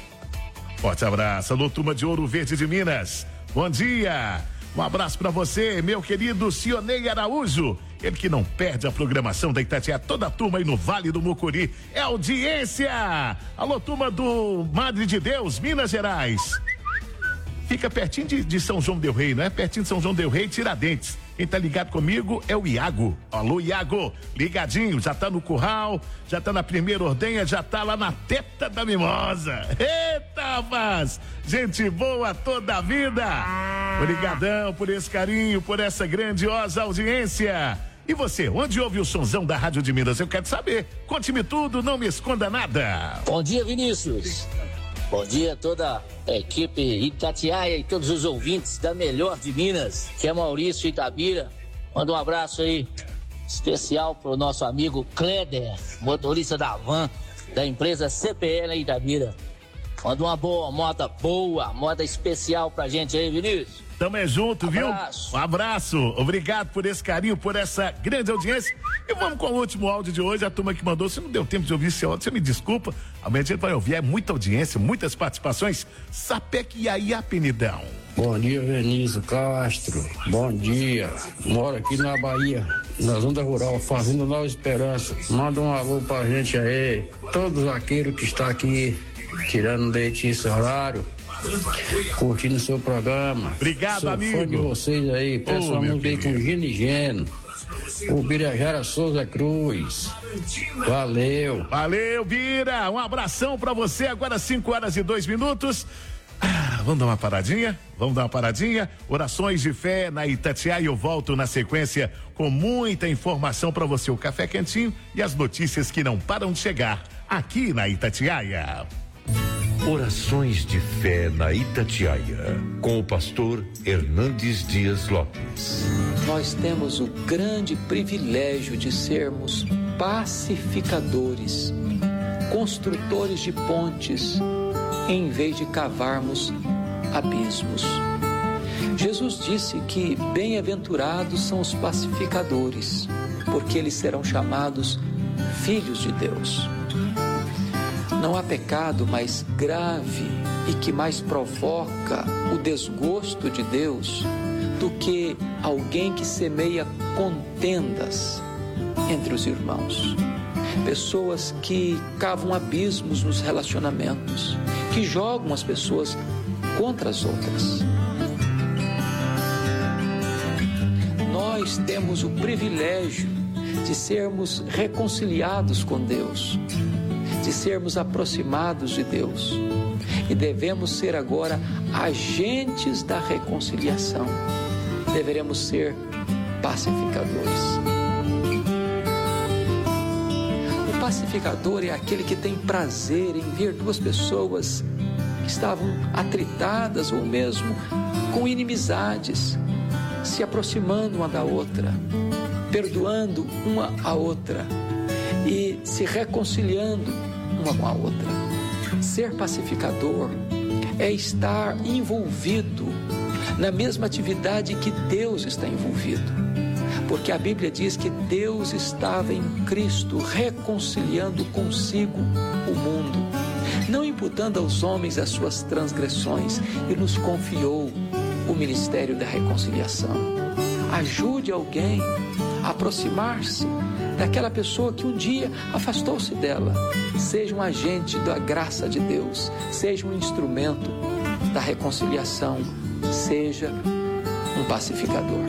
Forte abraço, alô, turma de Ouro Verde de Minas, bom dia, um abraço pra você, meu querido Cionei Araújo, ele que não perde a programação da Itatiaia, toda a turma aí no Vale do Mucuri, é audiência, alô, turma do Madre de Deus, Minas Gerais, fica pertinho de, de São João del Rei, não é? Pertinho de São João del Rei, Tiradentes. Quem tá ligado comigo é o Iago. Alô, Iago, ligadinho, já tá no curral, já tá na primeira ordenha, já tá lá na teta da mimosa. Eita, rapaz, gente boa toda a vida. Obrigadão por esse carinho, por essa grandiosa audiência. E você, onde ouve o sonzão da Rádio de Minas? Eu quero saber. Conte-me tudo, não me esconda nada. Bom dia, Vinícius. Bom dia a toda a equipe Itatiaia e todos os ouvintes da melhor de Minas, que é Maurício Itabira. Manda um abraço aí especial pro nosso amigo Kleder, motorista da van da empresa C P L Itabira. Manda uma boa moda boa, moda especial pra gente aí, Vinícius. Tamo é junto, viu? Abraço. Um abraço, obrigado por esse carinho, por essa grande audiência. E vamos com o último áudio de hoje, a turma que mandou, se não deu tempo de ouvir esse áudio, você me desculpa, amanhã a gente vai ouvir, é muita audiência, muitas participações. Sapec e aí, Penidão. Bom dia, Vinícius Castro, bom dia, moro aqui na Bahia, na Zona Rural, Fazenda Nova Esperança. Manda um alô pra gente aí, todos aqueles que estão aqui tirando leite esse horário, curtindo o seu programa. Obrigado, Sou amigo. fã de vocês aí. Peço uma música aí com Gino e Geno. O Birajara Souza Cruz. Valeu. Valeu, Bira. Um abração pra você. Agora cinco horas e dois minutos. Ah, vamos dar uma paradinha? Vamos dar uma paradinha? Orações de fé na Itatiaia. Eu volto na sequência com muita informação pra você. O café quentinho e as notícias que não param de chegar aqui na Itatiaia. Orações de fé na Itatiaia, com o pastor Hernandes Dias Lopes. Nós temos o grande privilégio de sermos pacificadores, construtores de pontes, em vez de cavarmos abismos. Jesus disse que bem-aventurados são os pacificadores, porque eles serão chamados filhos de Deus. Não há pecado mais grave e que mais provoca o desgosto de Deus do que alguém que semeia contendas entre os irmãos. Pessoas que cavam abismos nos relacionamentos, que jogam as pessoas contra as outras. Nós temos o privilégio de sermos reconciliados com Deus, de sermos aproximados de Deus, e devemos ser agora agentes da reconciliação. Deveremos ser pacificadores. O pacificador é aquele que tem prazer em ver duas pessoas que estavam atritadas ou mesmo com inimizades se aproximando uma da outra, perdoando uma a outra e se reconciliando uma com a outra. Ser pacificador é estar envolvido na mesma atividade que Deus está envolvido, porque a Bíblia diz que Deus estava em Cristo reconciliando consigo o mundo, não imputando aos homens as suas transgressões, e nos confiou o ministério da reconciliação. Ajude alguém a aproximar-se daquela pessoa que um dia afastou-se dela. Seja um agente da graça de Deus, seja um instrumento da reconciliação, seja um pacificador.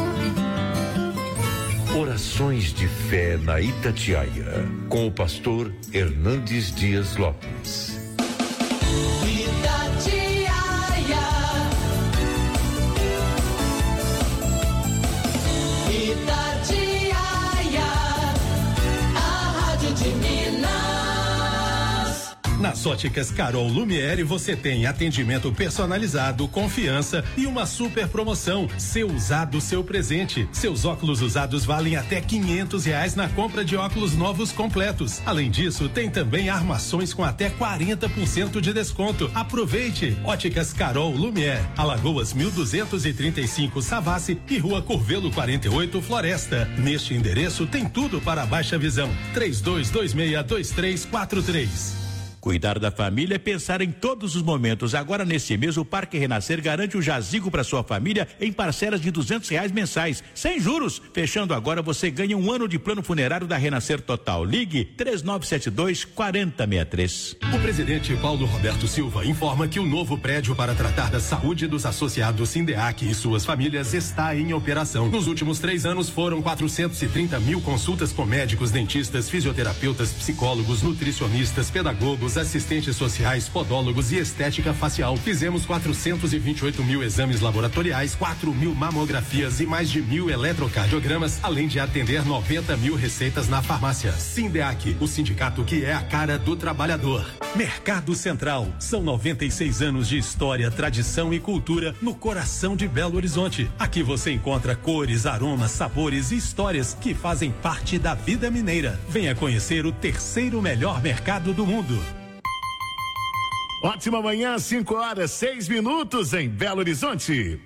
Orações de fé na Itatiaia, com o pastor Hernandes Dias Lopes. Itatiaia, Itatiaia, a rádio de Minas. Nas óticas Carol Lumiere você tem atendimento personalizado, confiança e uma super promoção. Seu usado, seu presente. Seus óculos usados valem até quinhentos reais na compra de óculos novos completos. Além disso, tem também armações com até quarenta por cento de desconto. Aproveite! Óticas Carol Lumiere, Alagoas mil duzentos e trinta e cinco Savassi e Rua Curvelo quarenta e oito Floresta. Neste endereço tem tudo para a baixa visão. três dois dois seis dois três quatro três. Cuidar da família é pensar em todos os momentos. Agora, nesse mês, o Parque Renascer garante o jazigo para sua família em parcelas de duzentos reais mensais, sem juros. Fechando agora, você ganha um ano de plano funerário da Renascer Total. Ligue três nove sete dois, quatro zero seis três. O presidente Paulo Roberto Silva informa que o novo prédio para tratar da saúde dos associados Sindeac e suas famílias está em operação. Nos últimos três anos, foram quatrocentos e trinta mil consultas com médicos, dentistas, fisioterapeutas, psicólogos, nutricionistas, pedagogos, assistentes sociais, podólogos e estética facial. Fizemos quatrocentos e vinte e oito mil exames laboratoriais, quatro mil mamografias e mais de mil eletrocardiogramas, além de atender noventa mil receitas na farmácia. Sindeac, o sindicato que é a cara do trabalhador. Mercado Central, são noventa e seis anos de história, tradição e cultura no coração de Belo Horizonte. Aqui você encontra cores, aromas, sabores e histórias que fazem parte da vida mineira. Venha conhecer o terceiro melhor mercado do mundo. Ótima manhã, cinco horas, seis minutos em Belo Horizonte.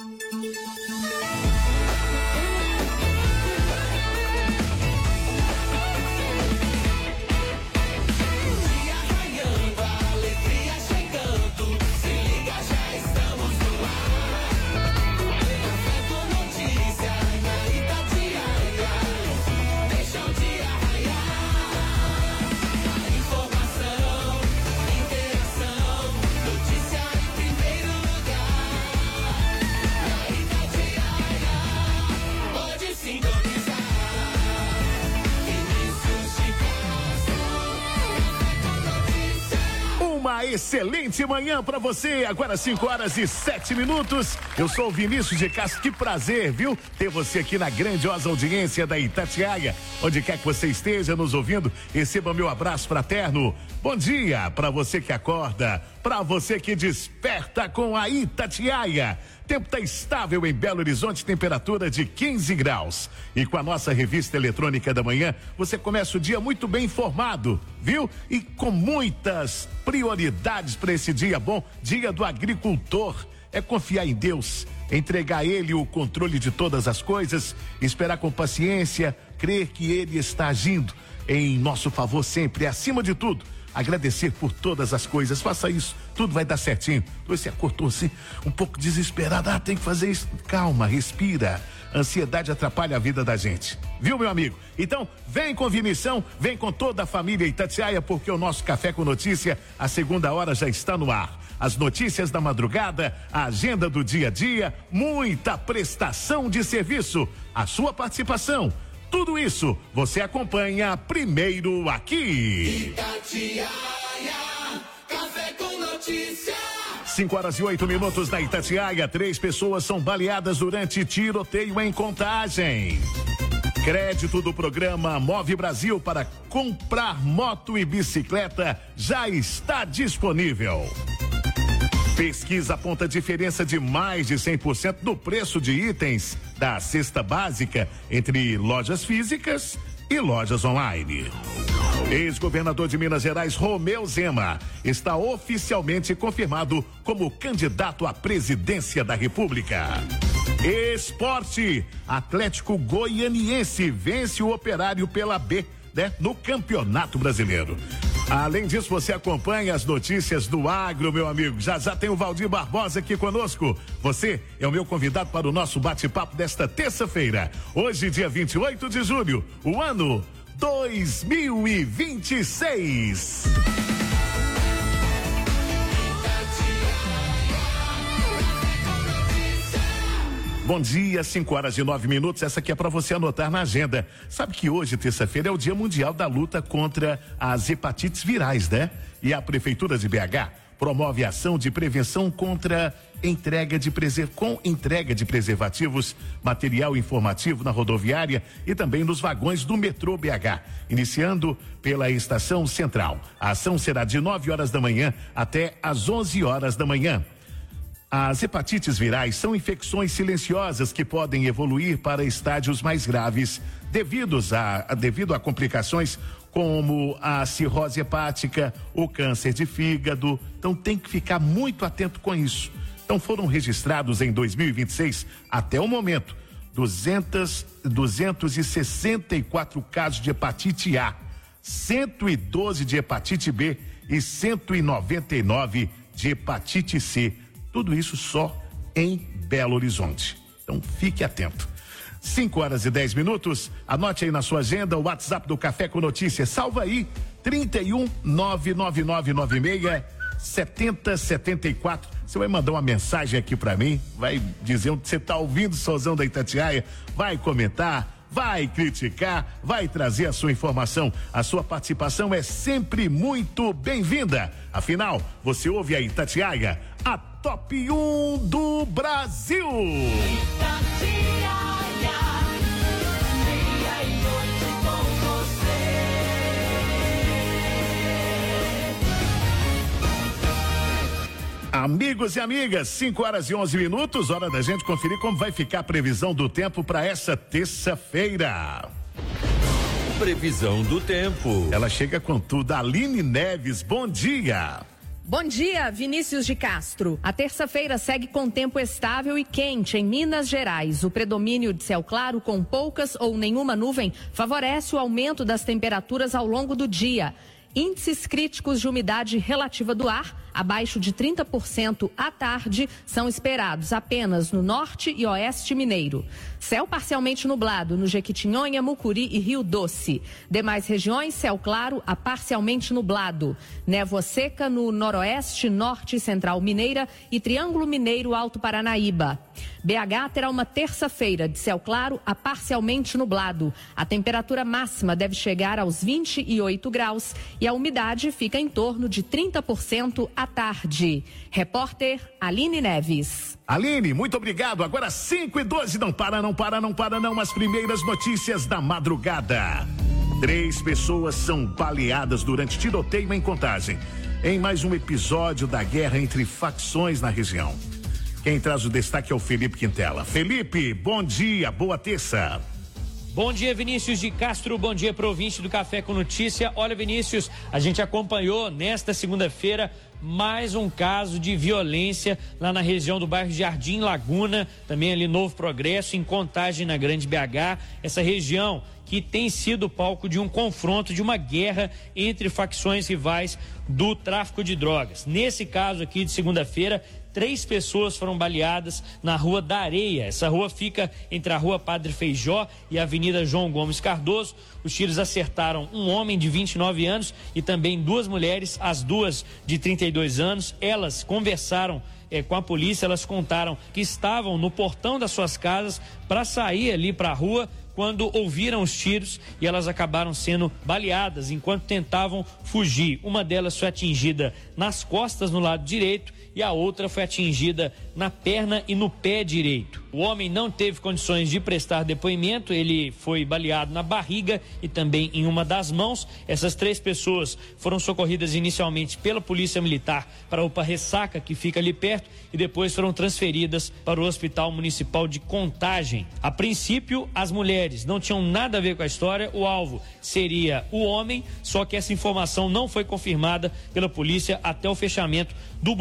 Excelente manhã para você, agora cinco horas e sete minutos. Eu sou o Vinícius de Castro, que prazer, viu? Ter você aqui na grandiosa audiência da Itatiaia. Onde quer que você esteja nos ouvindo, receba meu abraço fraterno. Bom dia para você que acorda, para você que desperta com a Itatiaia. Tempo está estável em Belo Horizonte, temperatura de quinze graus. E com a nossa revista eletrônica da manhã, você começa o dia muito bem informado, viu? E com muitas prioridades para esse dia bom, dia do agricultor. É confiar em Deus, entregar a Ele o controle de todas as coisas, esperar com paciência, crer que Ele está agindo em nosso favor sempre, acima de tudo. Agradecer por todas as coisas, faça isso, tudo vai dar certinho. Você acordou assim, um pouco desesperado, ah, tem que fazer isso. Calma, respira. Ansiedade atrapalha a vida da gente, viu, meu amigo? Então, vem com Vinição, vem com toda a família Itatiaia, porque o nosso Café com Notícia, a segunda hora já está no ar. As notícias da madrugada, a agenda do dia a dia, muita prestação de serviço, a sua participação. Tudo isso você acompanha primeiro aqui. Itatiaia, Café com Notícia. cinco horas e oito minutos na Itatiaia. Três pessoas são baleadas durante tiroteio em Contagem. Crédito do programa Move Brasil para comprar moto e bicicleta já está disponível. Pesquisa aponta diferença de mais de cem por cento no preço de itens da cesta básica entre lojas físicas e lojas online. Ex-governador de Minas Gerais, Romeu Zema, está oficialmente confirmado como candidato à presidência da República. Esporte, Atlético Goianiense vence o Operário pela B, né, no Campeonato Brasileiro. Além disso, você acompanha as notícias do agro, meu amigo. Já já tem o Valdir Barbosa aqui conosco. Você é o meu convidado para o nosso bate-papo desta terça-feira. Hoje, dia vinte e oito de julho, o ano dois mil e vinte e seis. Bom dia, cinco horas e nove minutos. Essa aqui é para você anotar na agenda. Sabe que hoje, terça-feira, é o Dia Mundial da Luta contra as hepatites virais, né? E a Prefeitura de B H promove ação de prevenção contra entrega de preser... com entrega de preservativos, material informativo na rodoviária e também nos vagões do metrô B H, iniciando pela estação central. A ação será de nove horas da manhã até às onze horas da manhã. As hepatites virais são infecções silenciosas que podem evoluir para estágios mais graves devidos a, devido a complicações como a cirrose hepática, o câncer de fígado. Então tem que ficar muito atento com isso. Então foram registrados em dois mil e vinte e seis, até o momento, duzentos, duzentos e sessenta e quatro casos de hepatite A, cento e doze de hepatite B e cento e noventa e nove de hepatite C. Tudo isso só em Belo Horizonte. Então fique atento. cinco horas e dez minutos. Anote aí na sua agenda o WhatsApp do Café com Notícias. Salva aí, trinta e um, nove nove nove nove seis, setenta setenta e quatro. Você vai mandar uma mensagem aqui para mim, vai dizer onde você está ouvindo o Sozão da Itatiaia, vai comentar, vai criticar, vai trazer a sua informação. A sua participação é sempre muito bem-vinda. Afinal, você ouve a Itatiaia, a top um do Brasil. Itatiaia, dia e noite com você. Amigos e amigas, cinco horas e onze minutos, hora da gente conferir como vai ficar a previsão do tempo para essa terça-feira. Previsão do tempo. Ela chega com tudo. Aline Neves, bom dia. Bom dia, Vinícius de Castro. A terça-feira segue com tempo estável e quente em Minas Gerais. O predomínio de céu claro com poucas ou nenhuma nuvem favorece o aumento das temperaturas ao longo do dia. Índices críticos de umidade relativa do ar, abaixo de trinta por cento à tarde, são esperados apenas no norte e oeste mineiro. Céu parcialmente nublado no Jequitinhonha, Mucuri e Rio Doce. Demais regiões, céu claro a parcialmente nublado. Névoa seca no noroeste, norte e central mineira e Triângulo Mineiro Alto Paranaíba. B H terá uma terça-feira de céu claro a parcialmente nublado. A temperatura máxima deve chegar aos vinte e oito graus e a umidade fica em torno de trinta por cento à tarde. Repórter Aline Neves. Aline, muito obrigado. Agora cinco e doze, não para, não para, não para não. As primeiras notícias da madrugada. Três pessoas são baleadas durante tiroteio em Contagem, em mais um episódio da guerra entre facções na região. Quem traz o destaque é o Felipe Quintela. Felipe, bom dia, boa terça. Bom dia, Vinícius de Castro, bom dia para o ouvinte do Café com Notícia. Olha, Vinícius, a gente acompanhou nesta segunda-feira mais um caso de violência lá na região do bairro Jardim Laguna, também ali Novo Progresso, em Contagem, na Grande B H. Essa região que tem sido palco de um confronto, de uma guerra entre facções rivais do tráfico de drogas. Nesse caso aqui de segunda-feira, três pessoas foram baleadas na Rua da Areia. Essa rua fica entre a Rua Padre Feijó e a Avenida João Gomes Cardoso. Os tiros acertaram um homem de vinte e nove anos e também duas mulheres, as duas de trinta e dois anos. Elas conversaram eh, com a polícia, elas contaram que estavam no portão das suas casas para sair ali para a rua quando ouviram os tiros e elas acabaram sendo baleadas enquanto tentavam fugir. Uma delas foi atingida nas costas no lado direito e a outra foi atingida na perna e no pé direito. O homem não teve condições de prestar depoimento, ele foi baleado na barriga e também em uma das mãos. Essas três pessoas foram socorridas inicialmente pela Polícia Militar para a U P A Ressaca, que fica ali perto, e depois foram transferidas para o Hospital Municipal de Contagem. A princípio, as mulheres não tinham nada a ver com a história, o alvo seria o homem, só que essa informação não foi confirmada pela polícia até o fechamento do boletim de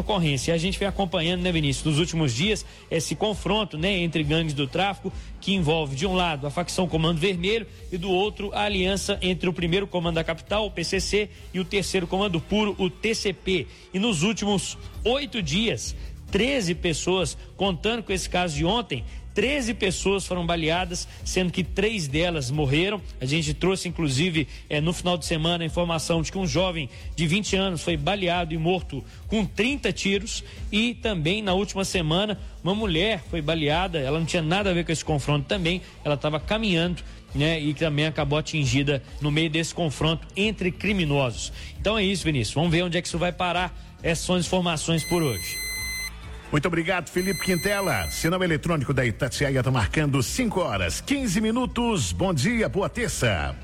ocorrência. E a gente vem acompanhando, né, Vinícius, nos últimos dias, esse confronto, né, entre gangues do tráfico, que envolve, de um lado, a facção Comando Vermelho e do outro, a aliança entre o primeiro comando da capital, o P C C, e o terceiro comando puro, o T C P. E nos últimos oito dias, treze pessoas, contando com esse caso de ontem, treze pessoas foram baleadas, sendo que três delas morreram. A gente trouxe, inclusive, eh, no final de semana, a informação de que um jovem de vinte anos foi baleado e morto com trinta tiros. E também, na última semana, uma mulher foi baleada. Ela não tinha nada a ver com esse confronto também. Ela estava caminhando, né, e também acabou atingida no meio desse confronto entre criminosos. Então é isso, Vinícius. Vamos ver onde é que isso vai parar. Essas são as informações por hoje. Muito obrigado, Felipe Quintela. Sinal eletrônico da Itatiaia está marcando cinco horas, quinze minutos. Bom dia, boa terça.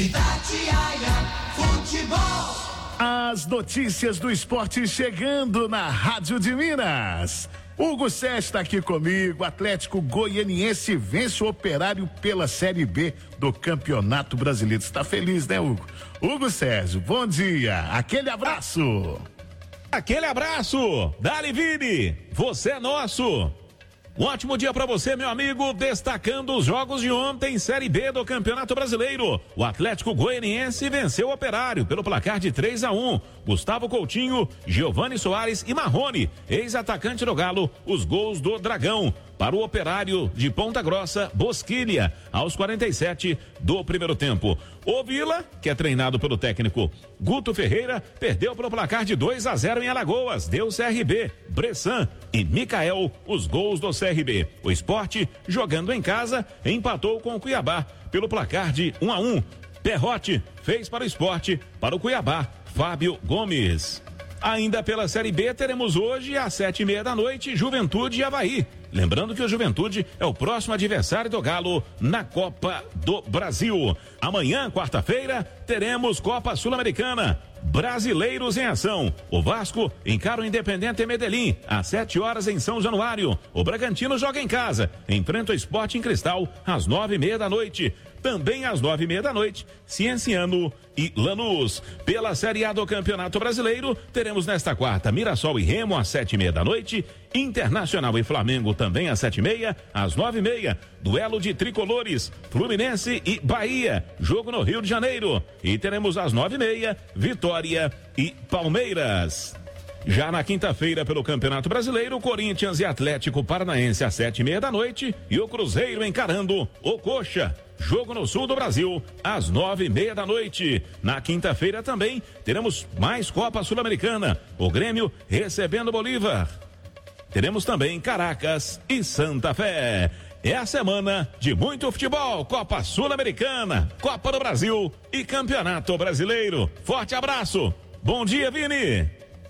Itatiaia Futebol. As notícias do esporte chegando na Rádio de Minas. Hugo Sérgio está aqui comigo. Atlético Goianiense vence o Operário pela Série B do Campeonato Brasileiro. Está feliz, né, Hugo? Hugo Sérgio, bom dia. Aquele abraço. Aquele abraço, Dali Vini, você é nosso. Um ótimo dia para você, meu amigo, destacando os jogos de ontem, Série B do Campeonato Brasileiro. O Atlético Goianiense venceu o Operário pelo placar de três a um. Gustavo Coutinho, Giovani Soares e Marrone, ex-atacante do Galo, os gols do Dragão. Para o Operário de Ponta Grossa, Bosquilha, aos quarenta e sete do primeiro tempo. O Vila, que é treinado pelo técnico Guto Ferreira, perdeu pelo placar de dois a zero em Alagoas. Deu C R B, Bressan e Micael, os gols do C R B. O Sport, jogando em casa, empatou com o Cuiabá pelo placar de um a um. Perrote fez para o Sport, para o Cuiabá, Fábio Gomes. Ainda pela Série B, teremos hoje, às sete e meia da noite, Juventude e Avaí. Lembrando que o Juventude é o próximo adversário do Galo na Copa do Brasil. Amanhã, quarta-feira, teremos Copa Sul-Americana. Brasileiros em ação. O Vasco encara o Independente Medellín, às sete horas em São Januário. O Bragantino joga em casa, enfrenta o Sport em Cristal, às nove e meia da noite. Também às nove e meia da noite, Cienciano e Lanús. Pela Série A do Campeonato Brasileiro, teremos nesta quarta Mirassol e Remo às sete e meia da noite, Internacional e Flamengo também às sete e meia, às nove e meia, duelo de tricolores, Fluminense e Bahia, jogo no Rio de Janeiro. E teremos às nove e meia, Vitória e Palmeiras. Já na quinta-feira, pelo Campeonato Brasileiro, Corinthians e Atlético Paranaense às sete e meia da noite e o Cruzeiro encarando o Coxa. Jogo no sul do Brasil, às nove e meia da noite. Na quinta-feira também teremos mais Copa Sul-Americana. O Grêmio recebendo Bolívar. Teremos também Caracas e Santa Fé. É a semana de muito futebol, Copa Sul-Americana, Copa do Brasil e Campeonato Brasileiro. Forte abraço. Bom dia, Vini.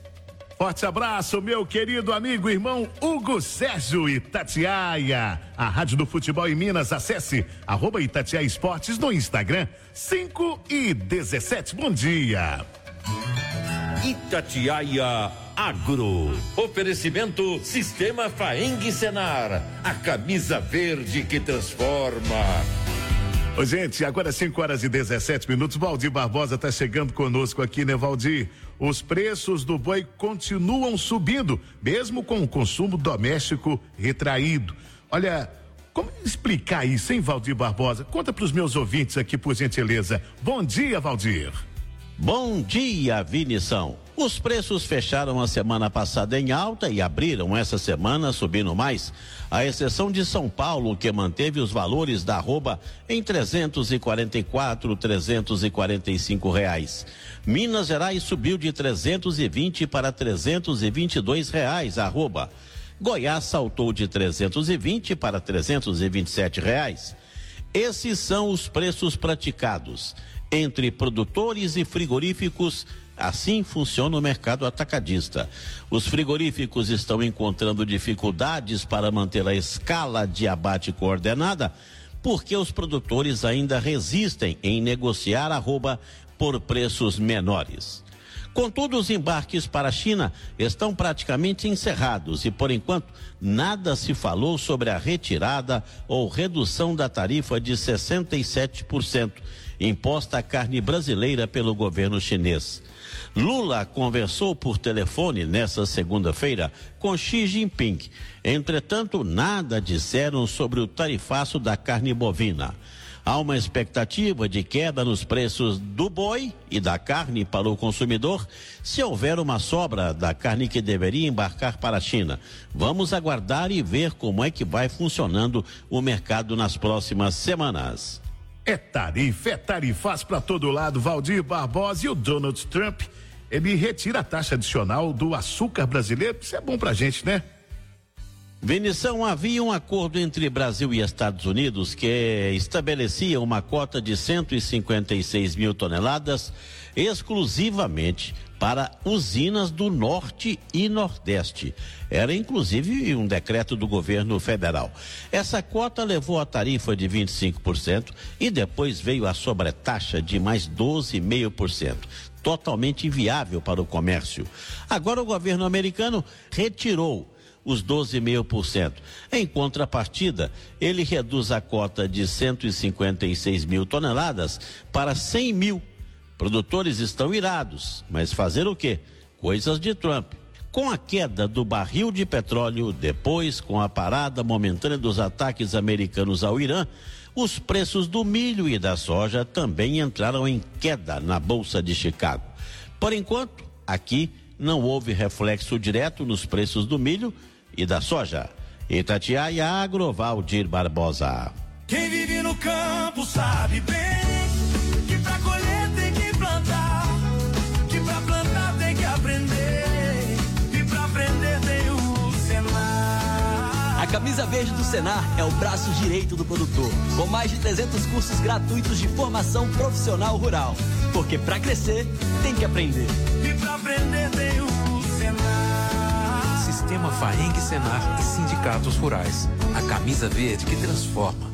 Forte abraço, meu querido amigo, irmão Hugo Sérgio Itatiaia. A Rádio do Futebol em Minas, acesse arroba Itatiaia Esportes no Instagram, cinco e dezessete. Bom dia. Itatiaia Agro. Oferecimento Sistema Faeng Senar. A camisa verde que transforma. Ô, gente, agora cinco horas e dezessete minutos. Valdir Barbosa está chegando conosco aqui, né, Valdir? Os preços do boi continuam subindo, mesmo com o consumo doméstico retraído. Olha, como explicar isso, hein, Valdir Barbosa? Conta para os meus ouvintes aqui, por gentileza. Bom dia, Valdir. Bom dia, Vinição. Os preços fecharam a semana passada em alta e abriram essa semana subindo mais, à exceção de São Paulo, que manteve os valores da arroba em trezentos e quarenta e quatro, trezentos e quarenta e cinco reais. Minas Gerais subiu de trezentos e vinte para trezentos e vinte e dois reais a arroba. Goiás saltou de trezentos e vinte para trezentos e vinte e sete reais. Esses são os preços praticados entre produtores e frigoríficos. Assim funciona o mercado atacadista. Os frigoríficos estão encontrando dificuldades para manter a escala de abate coordenada, porque os produtores ainda resistem em negociar arroba por preços menores. Contudo, os embarques para a China estão praticamente encerrados e, por enquanto, nada se falou sobre a retirada ou redução da tarifa de sessenta e sete por cento imposta à carne brasileira pelo governo chinês. Lula conversou por telefone nesta segunda-feira com Xi Jinping. Entretanto, nada disseram sobre o tarifaço da carne bovina. Há uma expectativa de queda nos preços do boi e da carne para o consumidor se houver uma sobra da carne que deveria embarcar para a China. Vamos aguardar e ver como é que vai funcionando o mercado nas próximas semanas. É tarifa, é tarifaz para todo lado. Valdir Barbosa e o Donald Trump, ele retira a taxa adicional do açúcar brasileiro. Isso é bom pra gente, né? Vinição, havia um acordo entre Brasil e Estados Unidos que estabelecia uma cota de cento e cinquenta e seis mil toneladas exclusivamente para usinas do Norte e Nordeste. Era inclusive um decreto do governo federal. Essa cota levou a tarifa de vinte e cinco por cento e depois veio a sobretaxa de mais doze vírgula cinco por cento. Totalmente inviável para o comércio. Agora o governo americano retirou os doze vírgula cinco por cento. Em contrapartida, ele reduz a cota de cento e cinquenta e seis mil toneladas para cem mil. Produtores estão irados, mas fazer o quê? Coisas de Trump. Com a queda do barril de petróleo, depois com a parada momentânea dos ataques americanos ao Irã, os preços do milho e da soja também entraram em queda na Bolsa de Chicago. Por enquanto, aqui não houve reflexo direto nos preços do milho e da soja. Itatiaia Agro, Valdir Barbosa. Quem vive no campo sabe bem que pra colher tem que plantar, que pra plantar tem que aprender, e pra aprender tem o Senar. A camisa verde do Senar é o braço direito do produtor, com mais de trezentos cursos gratuitos de formação profissional rural. Porque pra crescer, tem que aprender. E pra aprender tem o Senar. Sistema Faeng Senar e sindicatos rurais. A camisa verde que transforma.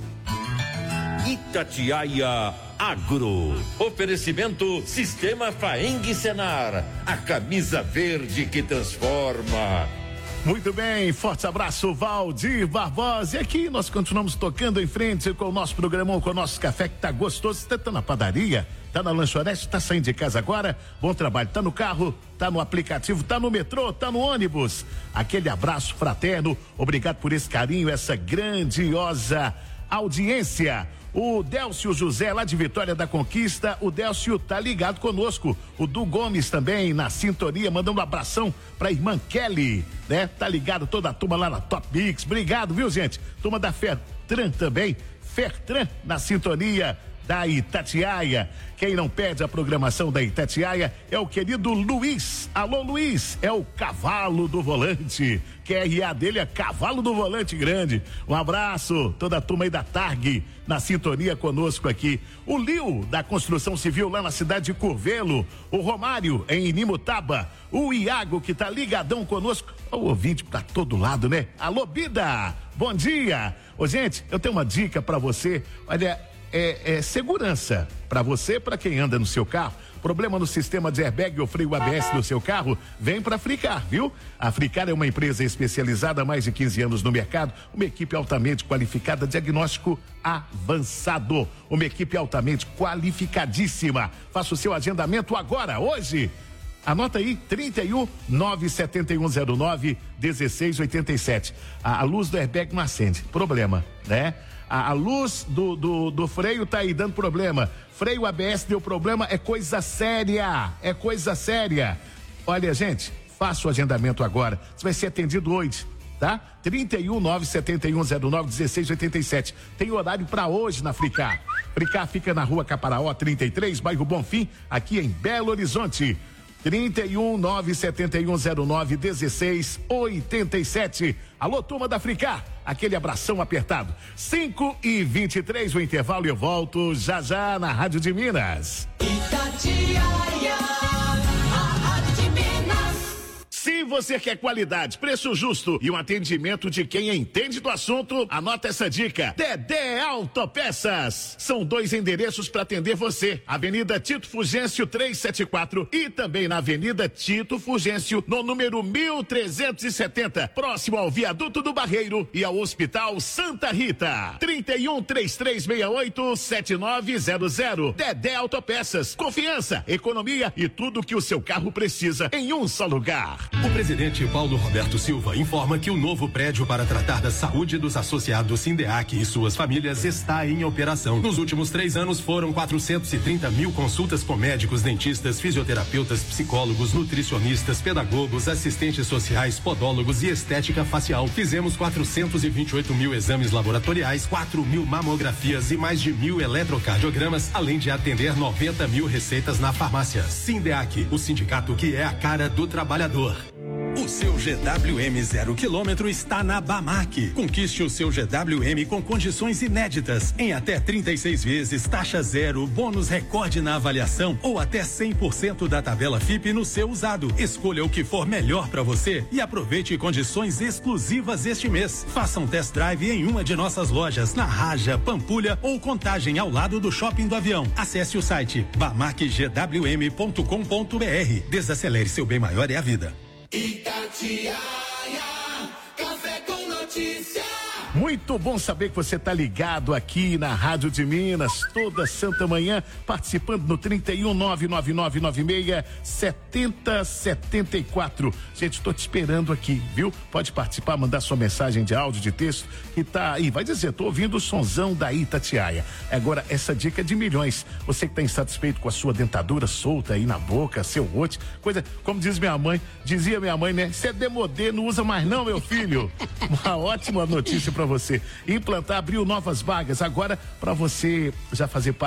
Itatiaia Agro. Oferecimento Sistema Faeng Senar. A camisa verde que transforma. Muito bem, forte abraço, Valdir Barbosa. E aqui nós continuamos tocando em frente com o nosso programão, com o nosso café que tá gostoso. Você tá na padaria, tá na lanchonete, tá saindo de casa agora? Bom trabalho, tá no carro, tá no aplicativo, tá no metrô, tá no ônibus. Aquele abraço fraterno, obrigado por esse carinho, essa grandiosa audiência. O Délcio José, lá de Vitória da Conquista, o Délcio tá ligado conosco. O Du Gomes também na sintonia, mandando um abração pra irmã Kelly, né? Tá ligado toda a turma lá na Top Mix. Obrigado, viu, gente? Turma da Fertran também, Fertran na sintonia da Itatiaia. Quem não perde a programação da Itatiaia é o querido Luiz. Alô, Luiz, é o cavalo do volante. Q R A dele é cavalo do volante grande. Um abraço, toda a turma aí da Targ na sintonia conosco aqui. O Lio da Construção Civil lá na cidade de Curvelo. O Romário em Inimutaba. O Iago que tá ligadão conosco. O ouvinte pra todo lado, né? Alô, Bida, bom dia. Ô, gente, eu tenho uma dica pra você. Olha, É, é segurança para você, para quem anda no seu carro. Problema no sistema de airbag ou freio A B S do seu carro? Vem para Fricar, viu? A Fricar é uma empresa especializada há mais de quinze anos no mercado, uma equipe altamente qualificada, diagnóstico avançado, uma equipe altamente qualificadíssima. Faça o seu agendamento agora, hoje. Anota aí, trinta e um, nove sete um zero nove, dezesseis oitenta e sete. A, a luz do airbag não acende, problema, né? A, a luz do, do, do freio tá aí dando problema. Freio A B S deu problema, é coisa séria, é coisa séria. Olha, gente, faça o agendamento agora. Você vai ser atendido hoje, tá? trinta e um, nove sete um zero nove, dezesseis oitenta e sete. Tem horário para hoje na Fricar. Fricar fica na rua Caparaó trinta e três, bairro Bonfim, aqui em Belo Horizonte. trinta e um, nove sete um zero nove, dezesseis oitenta e sete. Alô, turma da Fricar, aquele abração apertado. cinco e vinte e três, o intervalo, eu volto já já na Rádio de Minas. Itatiaia, a Rádio de Minas. Se você quer qualidade, preço justo e um atendimento de quem entende do assunto, anota essa dica. Dedé Autopeças. São dois endereços para atender você. Avenida Tito Fugêncio trezentos e setenta e quatro e também na Avenida Tito Fugêncio, no número mil trezentos e setenta, próximo ao Viaduto do Barreiro e ao Hospital Santa Rita. trinta e um, trinta e três sessenta e oito, setenta e nove zero zero. Dedé Autopeças. Confiança, economia e tudo que o seu carro precisa em um só lugar. O presidente Paulo Roberto Silva informa que o novo prédio para tratar da saúde dos associados Sindeac e suas famílias está em operação. Nos últimos três anos foram quatrocentos e trinta mil consultas com médicos, dentistas, fisioterapeutas, psicólogos, nutricionistas, pedagogos, assistentes sociais, podólogos e estética facial. Fizemos quatrocentos e vinte e oito mil exames laboratoriais, quatro mil mamografias e mais de mil eletrocardiogramas, além de atender noventa mil receitas na farmácia. Sindeac, o sindicato que é a cara do trabalhador. O seu G W M zero quilômetro está na Bamac. Conquiste o seu G W M com condições inéditas, em até trinta e seis vezes, taxa zero, bônus recorde na avaliação ou até cem por cento da tabela F I P no seu usado. Escolha o que for melhor para você e aproveite condições exclusivas este mês. Faça um test drive em uma de nossas lojas, na Raja, Pampulha ou Contagem, ao lado do Shopping do Avião. Acesse o site bamac g w m ponto com ponto b r. Desacelere, seu bem maior é a vida. Itatiaia, café com notícia. Muito bom saber que você está ligado aqui na Rádio de Minas, toda santa manhã, participando no trinta e um, nove nove nove nove seis, setenta setenta e quatro. Gente, estou te esperando aqui, viu? Pode participar, mandar sua mensagem de áudio, de texto, que tá aí. Vai dizer, tô ouvindo o sonzão da Itatiaia. Agora, essa dica é de milhões. Você que está insatisfeito com a sua dentadura solta aí na boca, seu rote, coisa, como diz minha mãe, dizia minha mãe, né? Você é demodê, não usa mais não, meu filho. Uma ótima notícia para você. Implantar abriu novas vagas agora para você já fazer parte